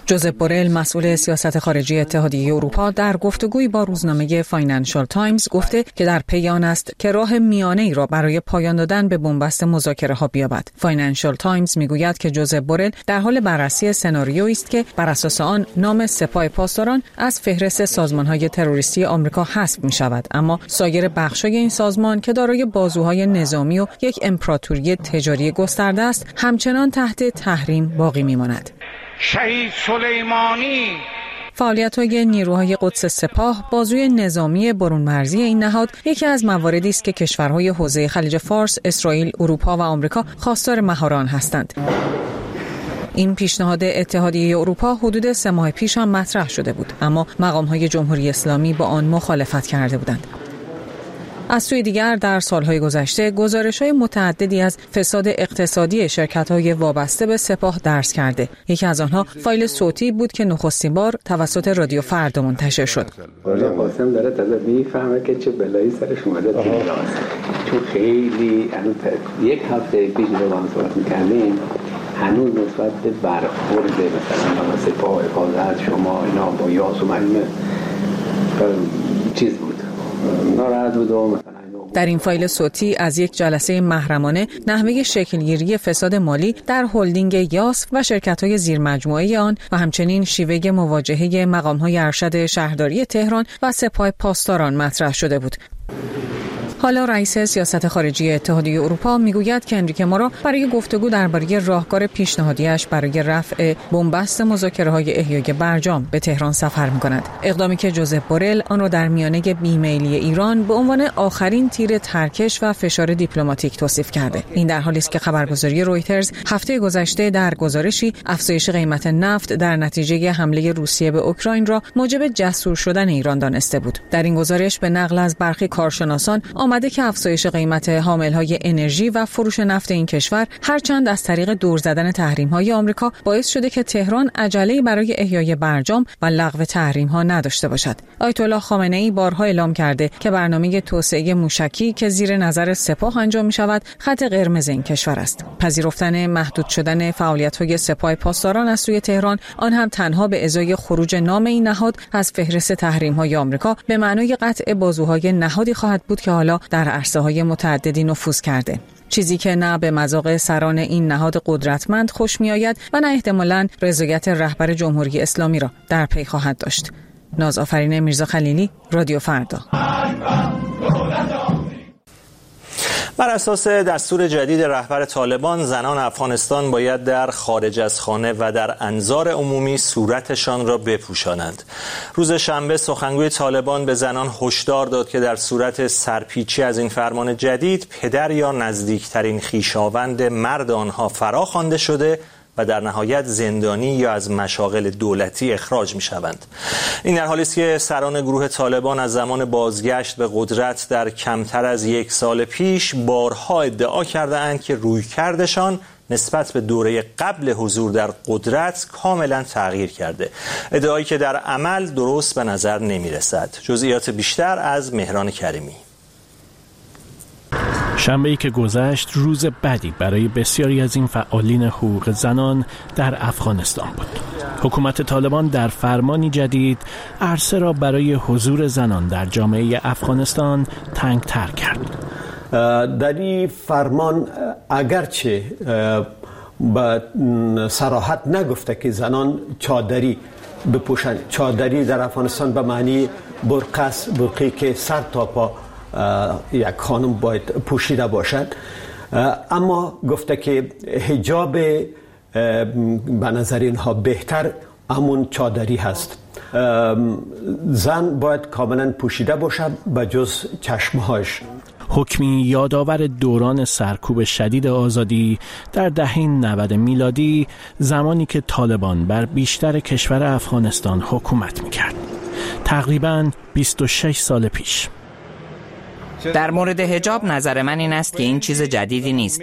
[SPEAKER 6] جوزپ بورل مسئول سیاست خارجی اتحادیه اروپا در گفتگویی با روزنامه فاینانشال تایمز گفته که در پی آن است که راه میانه‌ای را برای پایان دادن به بنبست مذاکره‌ها بیابد. فاینانشال تایمز میگوید که جوزپ بورل در حال بررسی سناریویی است که بر اساس آن نام سپاه پاسداران از فهرست سازمان‌های تروریستی آمریکا حذف می‌شود، اما سایر بخش‌های این سازمان که دارای بازوهای نظامی و یک امپراتوری تجاری گسترده است، همچنان تحت تحریم باقی می‌ماند.
[SPEAKER 20] شهید سلیمانی
[SPEAKER 6] فعالیت‌های نیروهای قدس سپاه، بازوی نظامی برون مرزی این نهاد، یکی از مواردی است که کشورهای حوزه خلیج فارس، اسرائیل، اروپا و آمریکا خواستار مهار هستند. این پیشنهاد اتحادیه اروپا حدود 3 ماه پیش هم مطرح شده بود، اما مقام‌های جمهوری اسلامی با آن مخالفت کرده بودند. از سوی دیگر در سالهای گذشته گزارش‌های متعددی از فساد اقتصادی شرکت‌های وابسته به سپاه درس کرده. یکی از آنها فایل صوتی بود که نخستین بار توسط رادیو فردا منتشر شد.
[SPEAKER 21] قاسم داره تازه میفهمه که چه بلایی سرش اومده تو ایران، چون خیلی یک هفته پیش رو با هم صحبت می‌کردیم، هنوز نسبت به برخورد مثلا سپاه حفاظت شما اینا با یاس و مجمع چیز بود، ناراحت بود و
[SPEAKER 6] در این فایل صوتی از یک جلسه محرمانه نحوه شکلگیری فساد مالی در هلدینگ یاس و شرکت‌های زیرمجموعه آن و همچنین شیوه مواجهه مقام‌های ارشد شهرداری تهران و سپاه پاسداران مطرح شده بود. حالا رئیس سیاست خارجی اتحادیه اروپا میگوید که انریکه مورا برای گفتگو درباره راهکار پیشنهادیش برای رفع بنبست مذاکره‌های احیای برجام به تهران سفر می‌کند. اقدامی که جوزپ بورل آن را در میانه بیمیلی ایران به عنوان آخرین تیر ترکش و فشار دیپلماتیک توصیف کرده. این در حالی است که خبرگزاری رویترز هفته گذشته در گزارشی افزایش قیمت نفت در نتیجه حمله روسیه به اوکراین را موجب جسور شدن ایران دانسته بود. در این گزارش به نقل از برخی کارشناسان آمده که افزایش قیمت حامل‌های انرژی و فروش نفت این کشور هرچند از طریق دور زدن تحریم‌های آمریکا باعث شده که تهران عجله‌ای برای احیای برجام و لغو تحریم‌ها نداشته باشد. آیت الله خامنه‌ای بارها اعلام کرده که برنامه توسعه موشکی که زیر نظر سپاه انجام می‌شود خط قرمز این کشور است. پذیرفتن محدود شدن فعالیت‌های سپاه پاسداران از سوی تهران، آن هم تنها به ازای خروج نام این نهاد از فهرست تحریم‌های آمریکا، به معنای قطع بازوهای نهادی خواهد بود که حالا در عرصه‌های متعددی نفوذ کرده. چیزی که نه به مذاق سران این نهاد قدرتمند خوش می‌آید و نه احتمالاً رضایت رهبر جمهوری اسلامی را در پی خواهد داشت. نازآفرین میرزا خلیلی، رادیو فردا.
[SPEAKER 1] بر اساس دستور جدید رهبر طالبان، زنان افغانستان باید در خارج از خانه و در انظار عمومی صورتشان را بپوشانند. روز شنبه سخنگوی طالبان به زنان هشدار داد که در صورت سرپیچی از این فرمان جدید، پدر یا نزدیکترین خویشاوند مرد آنها فرا خوانده شده و در نهایت زندانی یا از مشاغل دولتی اخراج می شوند. این در حالی است که سران گروه طالبان از زمان بازگشت به قدرت در کمتر از 1 سال پیش بارها ادعا کرده اند که رویکردشان نسبت به دوره قبل حضور در قدرت کاملا تغییر کرده. ادعایی که در عمل درست به نظر نمی رسد. جزئیات بیشتر از مهران کریمی.
[SPEAKER 22] شنبه‌ای که گذشت روز بدی برای بسیاری از این فعالین حقوق زنان در افغانستان بود. حکومت طالبان در فرمانی جدید عرصه را برای حضور زنان در جامعه افغانستان تنگ‌تر کرد.
[SPEAKER 23] در این فرمان اگرچه به صراحت نگفته که زنان چادری بپوشند، چادری در افغانستان به معنی برقی که سر تا پا یک خانم باید پوشیده باشد، اما گفته که حجاب به نظر اینها بهتر همون چادری هست. زن باید کاملا پوشیده باشد به جز چشمهاش.
[SPEAKER 22] حکمی یادآور دوران سرکوب شدید آزادی در دهه 90 میلادی، زمانی که طالبان بر بیشتر کشور افغانستان حکومت میکرد. تقریباً 26 سال پیش.
[SPEAKER 24] در مورد حجاب نظر من این است که این چیز جدیدی نیست.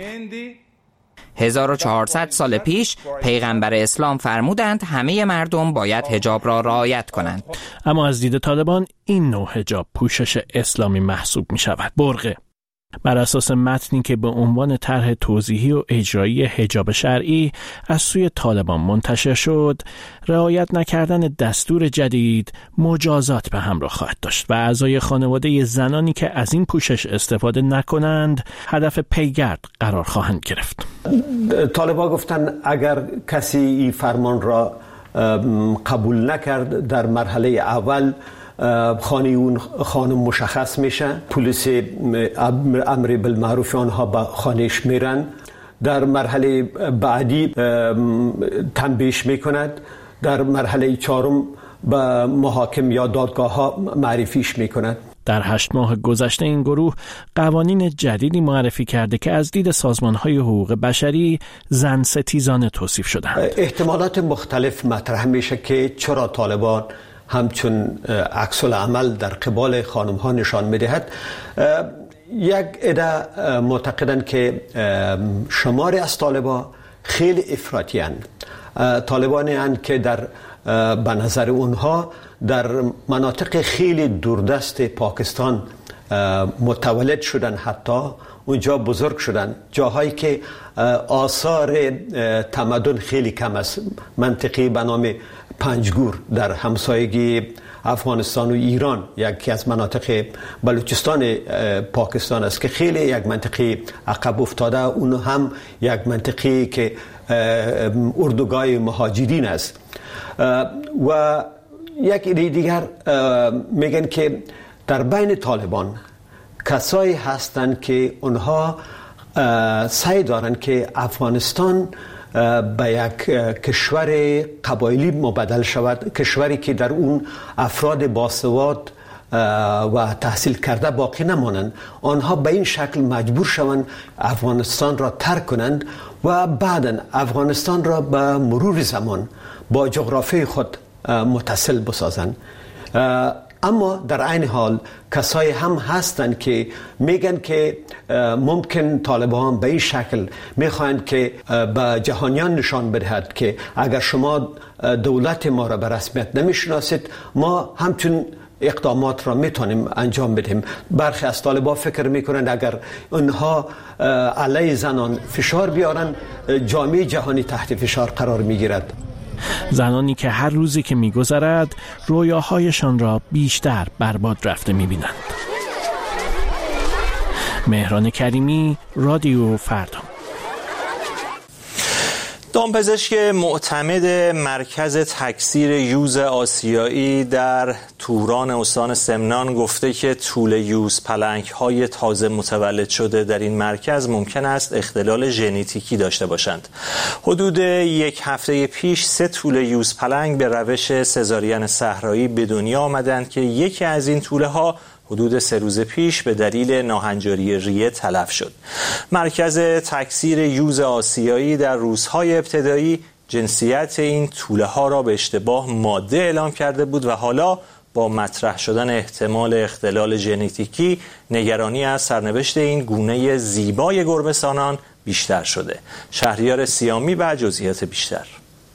[SPEAKER 24] 1400 سال پیش پیغمبر اسلام فرمودند همه مردم باید حجاب را رعایت کنند.
[SPEAKER 22] اما از دید طالبان این نوع حجاب پوشش اسلامی محسوب می شود. برقه. بر اساس متنی که به عنوان طرح توضیحی و اجرایی حجاب شرعی از سوی طالبان منتشر شد، رعایت نکردن دستور جدید مجازات به همراه خواهد داشت و اعضای خانواده زنانی که از این پوشش استفاده نکنند هدف پیگرد قرار خواهند گرفت.
[SPEAKER 23] طالبان گفتن اگر کسی این فرمان را قبول نکرد در مرحله اول خانه اون خانم مشخص میشه، پلیس امر بالمعروف آنها به خانهش میرن، در مرحله بعدی تنبیهش میکند، در مرحله چهارم به محاکم یا دادگاه ها معرفیش میکند.
[SPEAKER 22] در 8 ماه گذشته این گروه قوانین جدیدی معرفی کرده که از دید سازمان‌های حقوق بشری زن ستیزانه توصیف شدند.
[SPEAKER 23] احتمالات مختلف مطرح میشه که چرا طالبان همچون عکس العمل در قبال خانم ها نشان میدهد. یک عده معتقدند که شماری از طالبان خیلی افراطی اند. طالبانی اند که به نظر اونها در مناطق خیلی دوردست پاکستان متولد شدن، حتی اونجا بزرگ شدن، جاهایی که آثار تمدن خیلی کم است. منطقه به نام پنجگور در همسایگی افغانستان و ایران، یکی از مناطق بلوچستان پاکستان است که خیلی یک منطقه عقب افتاده. اون هم یک منطقه که اردوگاه مهاجرین است. و یک ایده دیگر میگن که در بین طالبان کسایی هستند که اونها سعی دارن که افغانستان به یک کشور قبایلی مبدل شود، کشوری که در اون افراد باسواد و تحصیل کرده باقی نمانند. آنها به این شکل مجبور شوند افغانستان را ترک کنند و بعداً افغانستان را به مرور زمان با جغرافی خود متصل بسازند. اما در عین حال کسایی هم هستند که میگن که ممکن طالبان به این شکل میخواهند که به جهانیان نشان بدهد که اگر شما دولت ما را به رسمیت نمیشناسید، ما همچون اقدامات را میتونیم انجام بدیم. برخی از طالبان فکر میکنند اگر اونها علیه زنان فشار بیارن، جامعه جهانی تحت فشار قرار میگیرد.
[SPEAKER 22] زنانی که هر روزی که میگذرد رویاهایشان را بیشتر برباد رفته میبینند. مهران کریمی، رادیو فردا.
[SPEAKER 1] دامپزشک معتمد مرکز تکثیر یوز آسیایی در توران استان سمنان گفته که طول یوز پلنگ‌های تازه متولد شده در این مرکز ممکن است اختلال ژنتیکی داشته باشند. حدود 1 هفته پیش 3 طول یوز پلنگ به روش سزارین صحرایی به دنیا آمدند که یکی از این طوله‌ها حدود 3 روز پیش به دلیل ناهنجاری ریه تلف شد. مرکز تکثیر یوز آسیایی در روزهای ابتدایی جنسیت این توله ها را به اشتباه ماده اعلام کرده بود و حالا با مطرح شدن احتمال اختلال ژنتیکی نگرانی از سرنوشت این گونه زیبای گربه‌سانان بیشتر شده. شهریار سیامی و جزئیات بیشتر.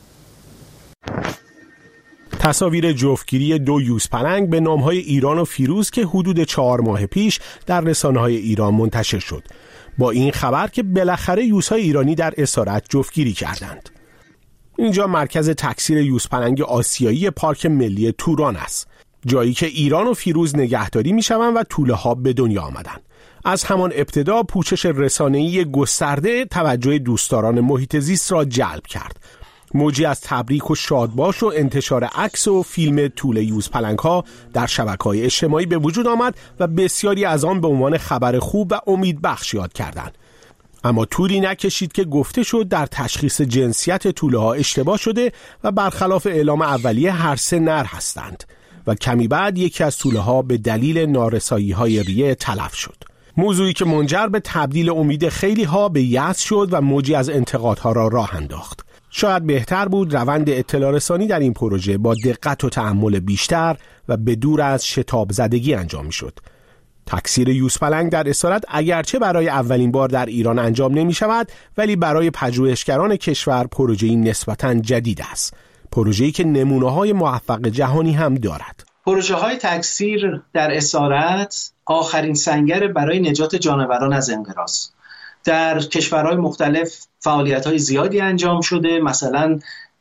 [SPEAKER 2] تصاویر جفتگیری 2 یوزپلنگ به نامهای ایران و فیروز که حدود 4 ماه پیش در رسانه‌های ایران منتشر شد، با این خبر که بالاخره یوزهای ایرانی در اسارت جفتگیری کردند. اینجا مرکز تکثیر یوزپلنگ آسیایی پارک ملی توران است، جایی که ایران و فیروز نگهداری می‌شوند و توله‌ها به دنیا آمدند. از همان ابتدا پوشش رسانه‌ای گسترده توجه دوستداران محیط زیست را جلب کرد. موجی از تبریک و شادباش و انتشار عکس و فیلم طول یوزپلنگ‌ها در شبکه‌های اجتماعی به وجود آمد و بسیاری از آن به عنوان خبر خوب و امیدبخش یاد کردند. اما طولی نکشید که گفته شد در تشخیص جنسیت توله‌ها اشتباه شده و برخلاف اعلام اولیه هر 3 نر هستند و کمی بعد یکی از توله‌ها به دلیل نارسایی‌های ریه تلف شد. موضوعی که منجر به تبدیل امید خیلی‌ها به یأس شد و موجی از انتقادها را راه انداخت. شاید بهتر بود روند اطلاع رسانی در این پروژه با دقت و تأمل بیشتر و به دور از شتاب زدگی انجام می شد. تکثیر یوزپلنگ در اسارت اگرچه برای اولین بار در ایران انجام نمی شود، ولی برای پژوهشگران کشور پروژه‌ای نسبتاً جدید است. پروژه‌ای که نمونه‌های موفق جهانی هم دارد.
[SPEAKER 3] پروژه های تکثیر در اسارت آخرین سنگر برای نجات جانوران از انقراض. در کشورهای مختلف فعالیت‌های زیادی انجام شده، مثلا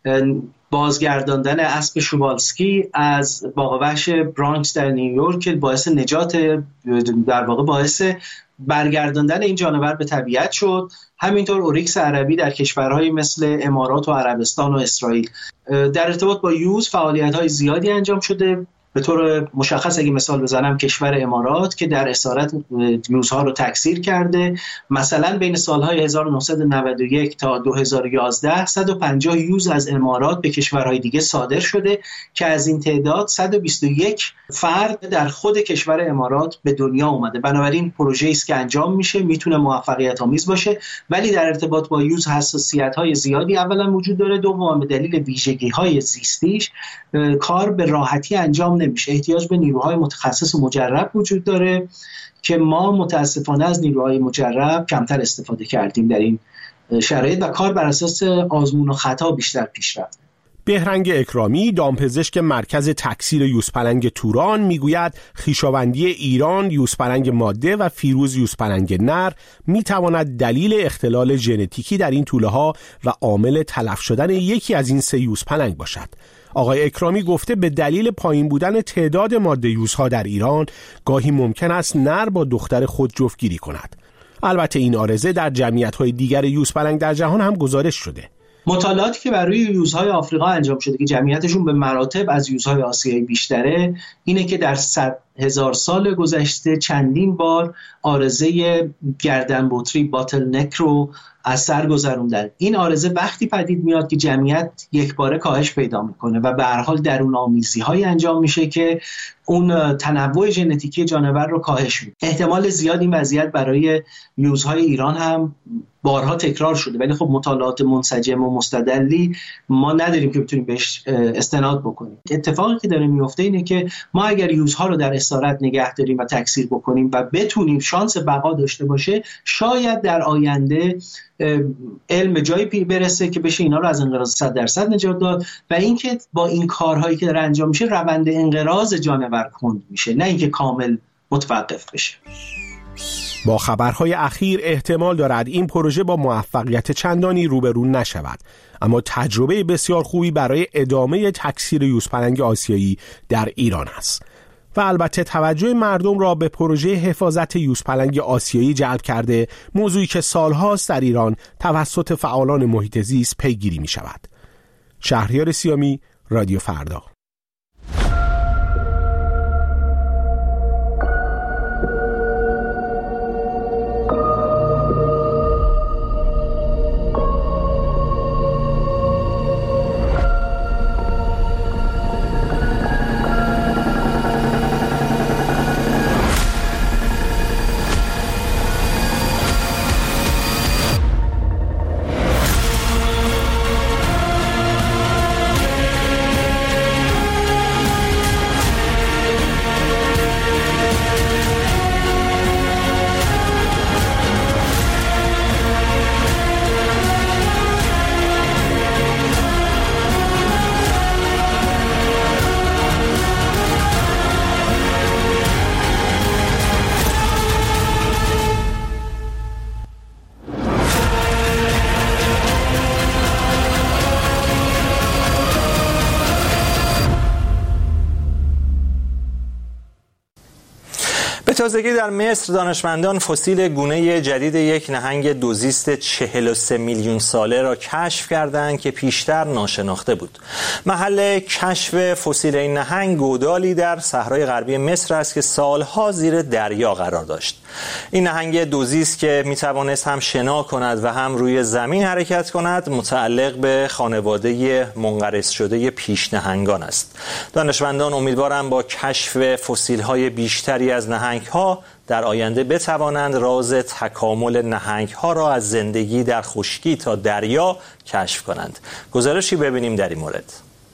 [SPEAKER 3] بازگرداندن اسب شووالسکی از باغ وحش برانکس در نیویورک که باعث نجات، در واقع باعث برگرداندن این جانور به طبیعت شد. همینطور اوریکس عربی در کشورهای مثل امارات و عربستان و اسرائیل. در ارتباط با یوز فعالیت‌های زیادی انجام شده. به طور مشخص اگه مثال بزنم کشور امارات که در اسارت یوزها رو تکثیر کرده، مثلا بین سالهای 1991 تا 2011 150 یوز از امارات به کشورهای دیگه صادر شده که از این تعداد 121 فرد در خود کشور امارات به دنیا اومده. بنابراین پروژه‌ای است که انجام میشه، میتونه موفقیت آمیز باشه، ولی در ارتباط با یوز حساسیت‌های زیادی اولا وجود داره، دوم به دلیل ویژگی‌های زیستیش کار به راحتی انجام نمیشه. احتیاج به نیروهای متخصص و مجرب وجود داره که ما متاسفانه از نیروهای مجرب کمتر استفاده کردیم در این شرایط و کار بر اساس آزمون و خطا بیشتر پیش رفته.
[SPEAKER 2] بهرنگ اکرامی، دامپزشک مرکز تکثیر یوزپلنگ توران، میگوید خویشاوندی ایران یوزپلنگ ماده و فیروز یوزپلنگ نر میتواند دلیل اختلال ژنتیکی در این توله‌ها و عامل تلف شدن یکی از این 3 یوزپلنگ باشد. آقای اکرامی گفته به دلیل پایین بودن تعداد ماده یوزها در ایران گاهی ممکن است نر با دختر خود جفتگیری کند. البته این عارضه در جمعیت‌های دیگر یوزپلنگ در جهان هم گزارش شده.
[SPEAKER 3] مطالعاتی که بر روی یوزهای آفریقا انجام شده که جمعیتشون به مراتب از یوزهای آسیایی بیشتره، اینه که در 100,000 سال گذشته چندین بار عارضه گردن بطری باتل نک رو از سر گذروندن. این عارضه وقتی پدید میاد که جمعیت یک باره کاهش پیدا میکنه و به هر حال درون آمیزی‌هایی انجام میشه که اون تنوع ژنتیکی جانور رو کاهش میده. احتمال زیاد این وضعیت برای یوزهای ایران هم بارها تکرار شده، ولی خب مطالعات منسجم و مستدلی ما نداریم که بتونیم بهش استناد بکنیم. اتفاقی که داره میفته اینه که ما اگر یوزها رو در اسارت نگه داریم و تکثیر بکنیم و بتونیم شانس بقا داشته باشه، شاید در آینده علم جایی برسه که بشه اینا رو از انقراض 100% نجات داد و اینکه با این کارهایی که داره انجام میشه روند انقراض جانور کند میشه، نه اینکه کامل متوقف بشه.
[SPEAKER 2] با خبرهای اخیر احتمال دارد این پروژه با موفقیت چندانی روبرو نشود، اما تجربه بسیار خوبی برای ادامه تکثیر یوزپلنگ آسیایی در ایران است و البته توجه مردم را به پروژه حفاظت یوزپلنگ آسیایی جلب کرده، موضوعی که سالهاست در ایران توسط فعالان محیط زیست پیگیری می شود. شهریار سیامی، رادیو فردا.
[SPEAKER 1] تازگی در مصر دانشمندان فسیل گونه جدید یک نهنگ دوزیست 43 میلیون ساله را کشف کردند که پیشتر ناشناخته بود. محل کشف فسیل این نهنگ گودالی در صحرای غربی مصر است که سالها زیر دریا قرار داشت. این نهنگ دوزیست که میتوانست هم شنا کند و هم روی زمین حرکت کند متعلق به خانواده منقرض شده پیش نهنگان است. دانشمندان امیدوارند با کشف فسیل‌های بیشتری از نهنگ‌ها در آینده بتوانند راز تکامل نهنگ‌ها را از زندگی در خشکی تا دریا کشف کنند. گزارشی ببینیم در این مورد.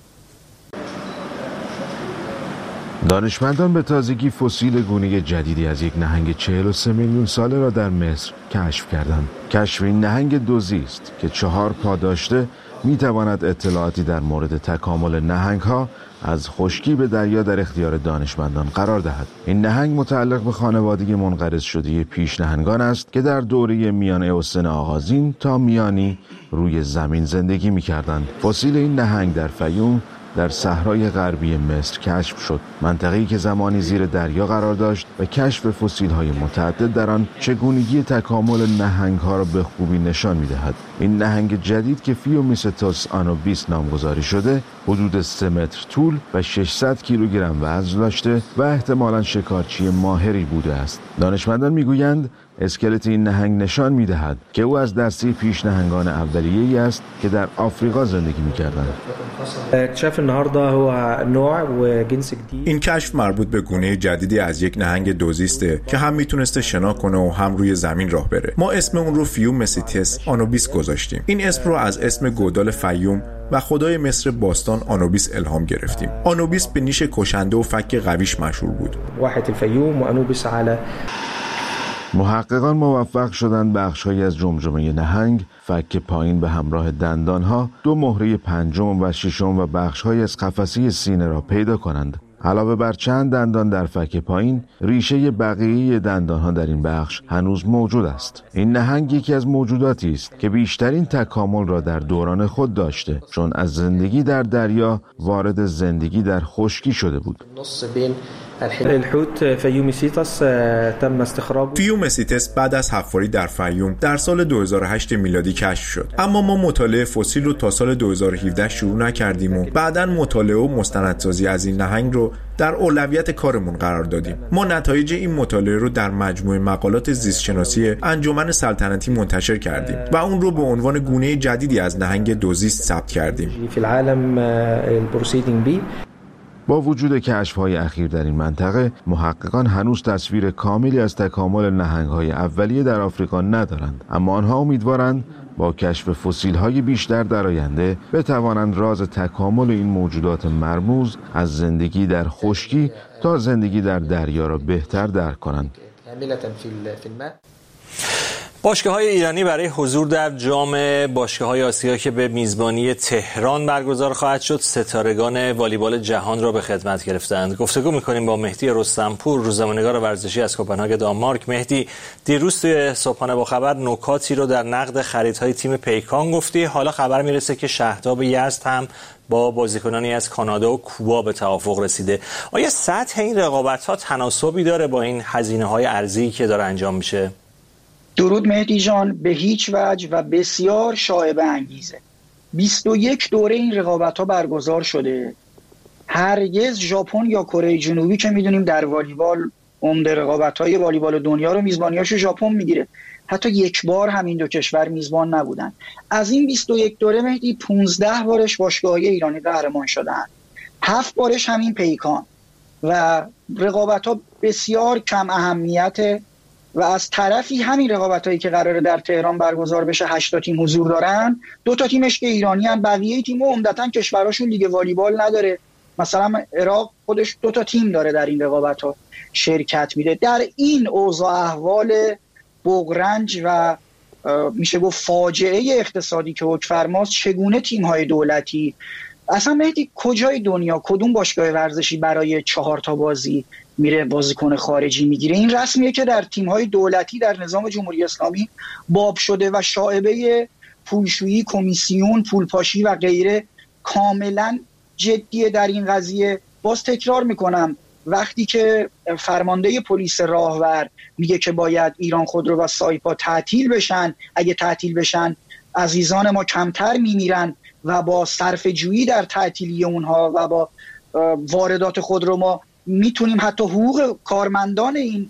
[SPEAKER 4] دانشمندان به تازگی فسیل گونه جدیدی از یک نهنگ 43 میلیون ساله را در مصر کشف کردند. کشف این نهنگ دوزیست که 4 پا داشته میتواند اطلاعاتی در مورد تکامل نهنگ‌ها از خشکی به دریا در اختیار دانشمندان قرار دهد. این نهنگ متعلق به خانواده منقرض شده پیش نهنگان است که در دوره میان ائوسن آغازین تا میانی روی زمین زندگی می‌کردند. فسیل این نهنگ در فیوم در صحرای غربی مصر کشف شد، منطقه‌ای که زمانی زیر دریا قرار داشت و کشف فسیل‌های متعدد در آن چگونگی تکامل نهنگ‌ها را به خوبی نشان می‌دهد. این نهنگ جدید که فیومیستوس آنوبیس نامگذاری شده، حدود 3 متر طول و 600 کیلوگرم وزن داشته و احتمالاً شکارچی ماهری بوده است. دانشمندان می‌گویند اسکلت این نهنگ نشان می‌دهد که او از دسته پیش نهنگان اولیه‌ای است که در آفریقا زندگی می‌کردند.
[SPEAKER 5] این کشف مربوط به گونه جدیدی از یک نهنگ دوزیسته که هم میتونسته شنا کنه و هم روی زمین راه بره. ما اسم اون رو فیومیستوس آنوبیس گذاشتیم. این اسم رو از اسم گودال فیوم و خدای مصر باستان آنوبیس الهام گرفتیم. آنوبیس به نیش کشنده و فک قویش مشهور بود.
[SPEAKER 7] واحد الفیوم و آنوبیس علی.
[SPEAKER 4] محققان موفق شدند بخش‌هایی از جمجمه نهنگ، فک پایین به همراه دندانها، 2 مهره پنجم و ششم و بخش‌هایی از قفسه سینه را پیدا کنند. علاوه بر چند دندان در فک پایین، ریشه بقیه دندانها در این بخش هنوز موجود است. این نهنگ یکی از موجوداتی است که بیشترین تکامل را در دوران خود داشته، چون از زندگی در دریا وارد زندگی در خشکی شده بود.
[SPEAKER 7] الحوت فیومیستوس تم استخراج.
[SPEAKER 5] فیومیستوس بعد از حفاری در فیوم در سال 2008 میلادی کشف شد. اما ما مطالعه فسیل رو تا سال 2017 شروع نکردیم و بعداً مطالعه و مستندسازی از این نهنگ رو در اولویت کارمون قرار دادیم. ما نتایج این مطالعه رو در مجموعه مقالات زیستشناسی انجمن سلطنتی منتشر کردیم و اون رو به عنوان گونه جدیدی از نهنگ دوزیست ثبت کردیم.
[SPEAKER 7] فی العالم البروسیدینگ بی.
[SPEAKER 4] با وجود کشف‌های اخیر در این منطقه، محققان هنوز تصویر کاملی از تکامل نهنگ‌های اولیه در آفریقا ندارند، اما آنها امیدوارند با کشف فسیل‌های بیشتر در آینده بتوانند راز تکامل این موجودات مرموز از زندگی در خشکی تا زندگی در دریا را بهتر درک کنند.
[SPEAKER 1] باشگاه‌های ایرانی برای حضور در جام باشگاه‌های آسیا که به میزبانی تهران برگزار خواهد شد، ستارگان والیبال جهان را به خدمت گرفتند. گفتگو می‌کنیم با مهدی رستمپور، روزنامه‌نگار ورزشی از کوپنهاگ دانمارک. مهدی، دیروز توی صبحانه با خبر نکاتی رو در نقد خریدهای تیم پیکان گفتی. حالا خبر میرسه که شهداب یزد هم با بازیکنانی از کانادا و کوبا به توافق رسیده. آیا سطح این رقابت‌ها تناسبی داره با این هزینه‌های ارزی که داره انجام میشه؟
[SPEAKER 8] درود مهدی جان، به هیچ وجه و بسیار شایبه انگیزه. 21 دوره این رقابت‌ها برگزار شده. هرگز ژاپن یا کره جنوبی که میدونیم در والیبال عمده رقابت‌های والیبال دنیا رو میزبانیاشو ژاپن میگیره، حتی یک بار همین دو کشور میزبان نبودن. از این 21 دوره مهدی 15 بارش باشگاه‌های ایرانی قهرمان شدن، 7 بارش همین پیکان و رقابت‌ها بسیار کم اهمیته. و از طرفی همین رقابتایی که قراره در تهران برگزار بشه 8 تیم حضور دارن، 2 تیمش که ایرانی ان، بقیه تیم‌ها عمدتاً کشوراشون لیگ والیبال نداره. مثلا عراق خودش 2 تیم داره در این رقابت‌ها شرکت میده. در این اوضاع احوال بغرنج و میشه گفت فاجعه اقتصادی که حکم‌فرماست، چگونه تیم‌های دولتی اصلا مهدی کجای دنیا کدوم باشگاه ورزشی برای 4 تا بازی میره بازیکن خارجی میگیره؟ این رسمیه که در تیم‌های دولتی در نظام جمهوری اسلامی باب شده و شائبه پولشویی، کمیسیون، پولپاشی و غیره کاملا جدیه در این قضیه. باز تکرار میکنم، وقتی که فرمانده پلیس راهور میگه که باید ایران خودرو و سایپا تعطیل بشن، اگه تعطیل بشن عزیزان ما کمتر میمیرن و با صرف جویی در تعطیلی اونها و با واردات خودرو ما میتونیم حتی حقوق کارمندان این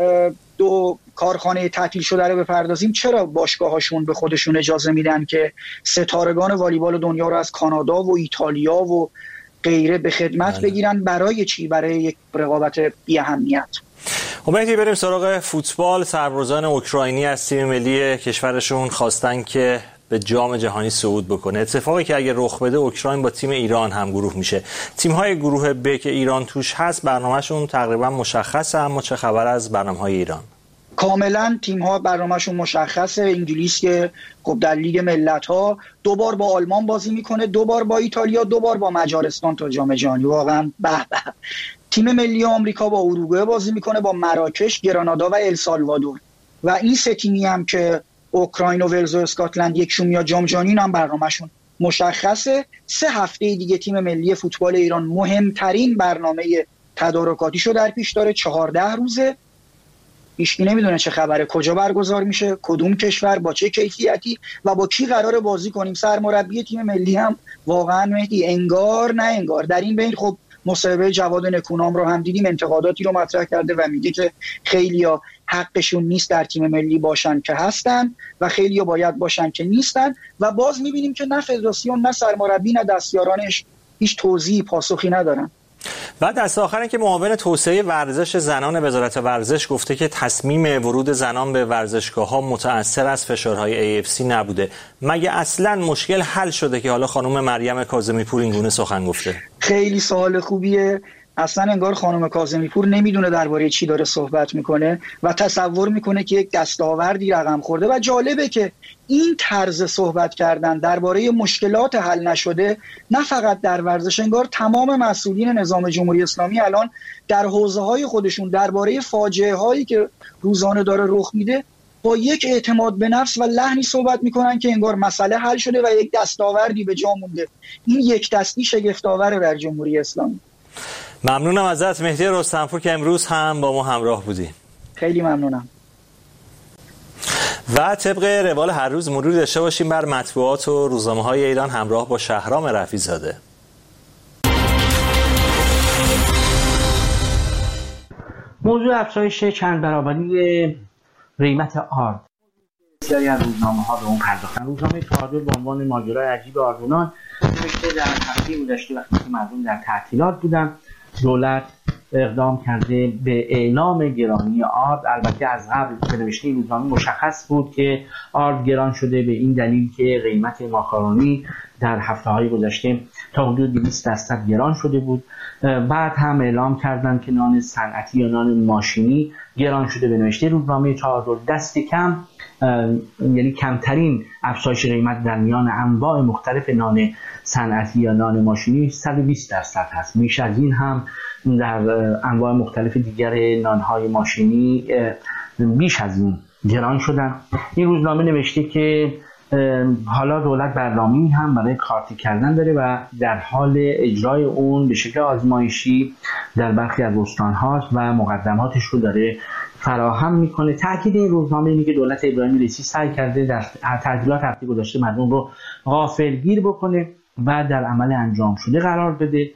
[SPEAKER 8] 2 کارخانه تعطیل شده رو بپردازیم، چرا باشگاهاشون به خودشون اجازه میدن که ستارگان والیبال دنیا رو از کانادا و ایتالیا و غیره به خدمت بگیرن؟ برای چی؟ برای یک رقابت بی اهمیت.
[SPEAKER 1] مهدی، بریم سراغ فوتبال. سربازان اوکراینی از تیم ملی کشورشون خواستن که به جام جهانی صعود بکنه. اتفاقی که اگه رخ بده اوکراین با تیم ایران هم گروه میشه. تیم‌های گروه ب که ایران توش هست برنامه‌شون تقریبا مشخصه، اما چه خبر از برنامه‌های ایران؟
[SPEAKER 8] کاملا تیم ها برنامه‌شون مشخصه. انگلیس که خب در لیگ ملت‌ها 2 بار با آلمان بازی میکنه، 2 بار با ایتالیا، 2 بار با مجارستان تا جام جهانی. واقعا به به. تیم ملی آمریکا با اروگوئه بازی میکنه، با مراکش، گرانادا و السالوادور. و این 3 تیمی هم که اوکراین و ولز و اسکاتلند یکشون یا جام جهانی هم برنامه‌شون مشخصه. 3 هفته دیگه تیم ملی فوتبال ایران مهمترین برنامه تدارکاتیشو در پیش داره. 14 روزه. هیچکی نمیدونه چه خبره، کجا برگزار میشه، کدوم کشور، با چه کیفیتی و با کی قراره بازی کنیم. سرمربی تیم ملی هم واقعا مهدی انگار نه انگار در این بین خب مصاحبه جواد نکونام رو هم دیدیم، انتقاداتی رو مطرح کرده و میگه که خیلیا حقشون نیست در تیم ملی باشن که هستن و خیلیا باید باشن که نیستن. و باز میبینیم که نه فدراسیون، نه سرمربی، نه دستیارانش هیچ توضیحی، پاسخی ندارن.
[SPEAKER 1] و دست آخر که معاون توسعه ورزش زنان وزارت ورزش گفته که تصمیم ورود زنان به ورزشگاه‌ها متأثر از فشارهای AFC نبوده. مگه اصلا مشکل حل شده که حالا خانم مریم کاظمی پور این گونه سخن گفته؟
[SPEAKER 8] خیلی سوال خوبیه. اصلا انگار خانم کاظمی پور نمیدونه درباره چی داره صحبت میکنه و تصور میکنه که یک دستاوردی رقم خورده. و جالبه که این طرز صحبت کردن درباره مشکلات حل نشده نه فقط در ورزش، انگار تمام مسئولین نظام جمهوری اسلامی الان در حوزه‌های خودشون درباره فاجعه هایی که روزانه داره رخ میده با یک اعتماد به نفس و لحنی صحبت میکنن که انگار مسئله حل شده و یک دستاوردی به جا مونده. این یک دستی شگفت‌آوره در جمهوری اسلامی.
[SPEAKER 1] ممنونم ازت مهدی رستمپور که امروز هم با ما همراه بودی.
[SPEAKER 8] خیلی ممنونم.
[SPEAKER 1] و طبق روال هر روز مروری داشته باشیم بر مطبوعات و روزنامه‌های ایران همراه با شهرام رفیع‌زاده.
[SPEAKER 9] موضوع افزایش چند برابری قیمت آرد. بسیاری از روزنامه‌ها به اون پرداختن. روزنامه تعادل به عنوان ماجرای عجیب آردونان نوشته در هفته گذشته وقتی که مردم در تعطیلات بودن دولت اقدام کرده به اعلام گرانی آرد. البته از قبل به نوشته روزنامه مشخص بود که آرد گران شده به این دلیل که قیمت ماکارونی در هفته‌های گذشته تا حدود 20% گران شده بود. بعد هم اعلام کردن که نان صنعتی یا نان ماشینی گران شده. به نوشته روزنامه تعادل دست کم یعنی کمترین افزایش قیمت در میان انواع مختلف نان صنعتی یا نان ماشینی 120% هست. بیش از این هم در انواع مختلف دیگر نانهای ماشینی بیش از این گران شدن. این روزنامه نوشته که حالا دولت برنامه‌ای هم برای کارتی کردن داره و در حال اجرای اون به شکل آزمایشی در برخی از استان‌ها و مقدماتش رو داره فراهم میکنه. تاکید این روزنامه اینه که دولت ابراهیمی رئیسی سعی کرده در تعطیلات هفته گذشته مردم رو غافلگیر بکنه و در عمل انجام شده قرار بده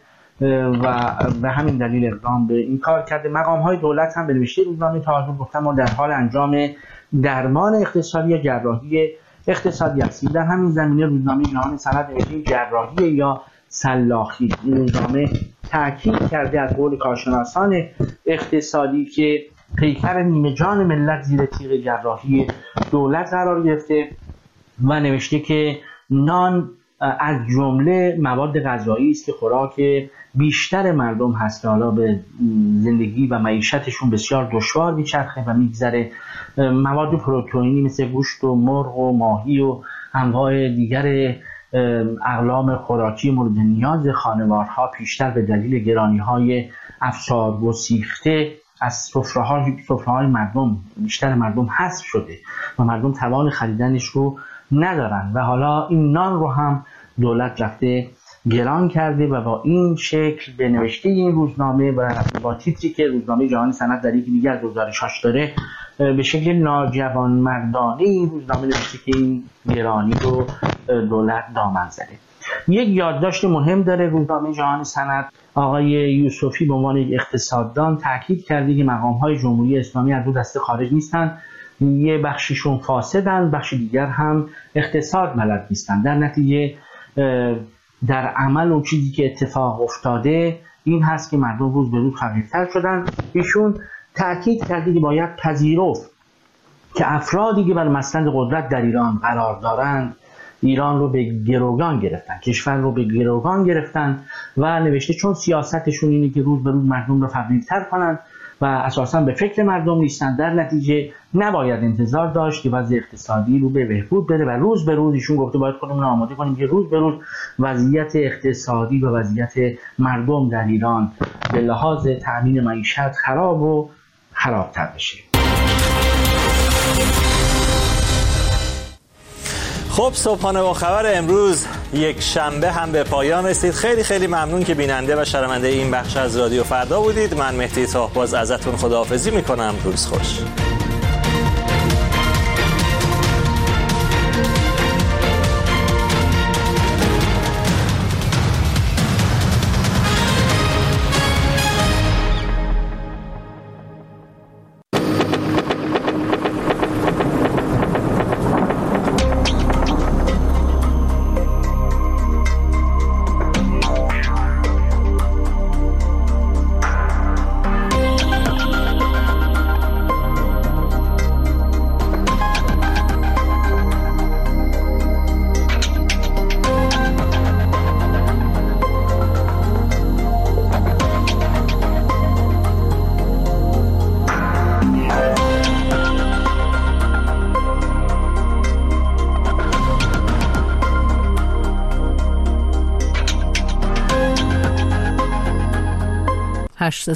[SPEAKER 9] و به همین دلیل اقدام به این کار کرده. مقام‌های دولت هم به نوشته روزنامه تعادل گفتن ما در حال انجام درمان اقتصادی یا جراحی اقتصادی هستیم. در همین زمینه روزنامه جهان سند نوشته جراحی یا سلاخی. این روزنامه تاکید کرده از قول کارشناسان اقتصادی که پیکر نیمه جان ملت زیر تیغ جراحی دولت قرار گرفته و نوشته که نان از جمله مواد غذایی است که خوراک بیشتر مردم هست که حالا به زندگی و معیشتشون بسیار دشوار میچرخه و میگذره. مواد پروتئینی مثل گوشت و مرغ و ماهی و انواع دیگر اقلام خوراکی مورد نیاز خانوارها پیشتر به دلیل گرانی‌های افسار گسیخته از سفره‌های مردم بیشتر مردم حذف شده و مردم توان خریدنش رو ندارن و حالا این نان رو هم دولت رفته گران کرده و با این شکل به نوشته این روزنامه و با تیتری که روزنامه جهان سند در یکی دیگر گزارش‌هاش داره به شکل ناجوانمردانه این روزنامه نوشته که این گرانی رو دولت دامن زده. یک یادداشت مهم داره روزنامه جهان سند. آقای یوسفی به عنوان یک اقتصاددان تاکید کرده که مقام‌های جمهوری اسلامی از دو دسته خارج نیستن، یه بخششون فاسدن، بخش دیگر هم اقتصاد بلد نیستن. در نتیجه در عمل اون چیزی که اتفاق افتاده این هست که مردم روز به روز فقیرتر شدن. ایشون تاکید کرده که باید پذیرفت که افرادی که بر مسند قدرت در ایران قرار دارند ایران رو به گروگان گرفتن، کشور رو به گروگان گرفتن و نوشته چون سیاستشون اینه که روز به روز مردم رو فقیرتر کنن و اساسا به فکر مردم نیستن. در نتیجه نباید انتظار داشت که وضع اقتصادی رو به بهبود بره و روز به روز ایشون گفته باید خودمون آماده کنیم که روز به روز وضعیت اقتصادی و وضعیت مردم در ایران به لحاظ تامین معیشت خراب و خرابتر بشه.
[SPEAKER 1] خب صبحانه با خبر امروز یک شنبه هم به پایان رسید. خیلی خیلی ممنون که بیننده و شنونده این بخش از رادیو فردا بودید. من مهدی طاهباز ازتون خداحافظی میکنم. روز خوش.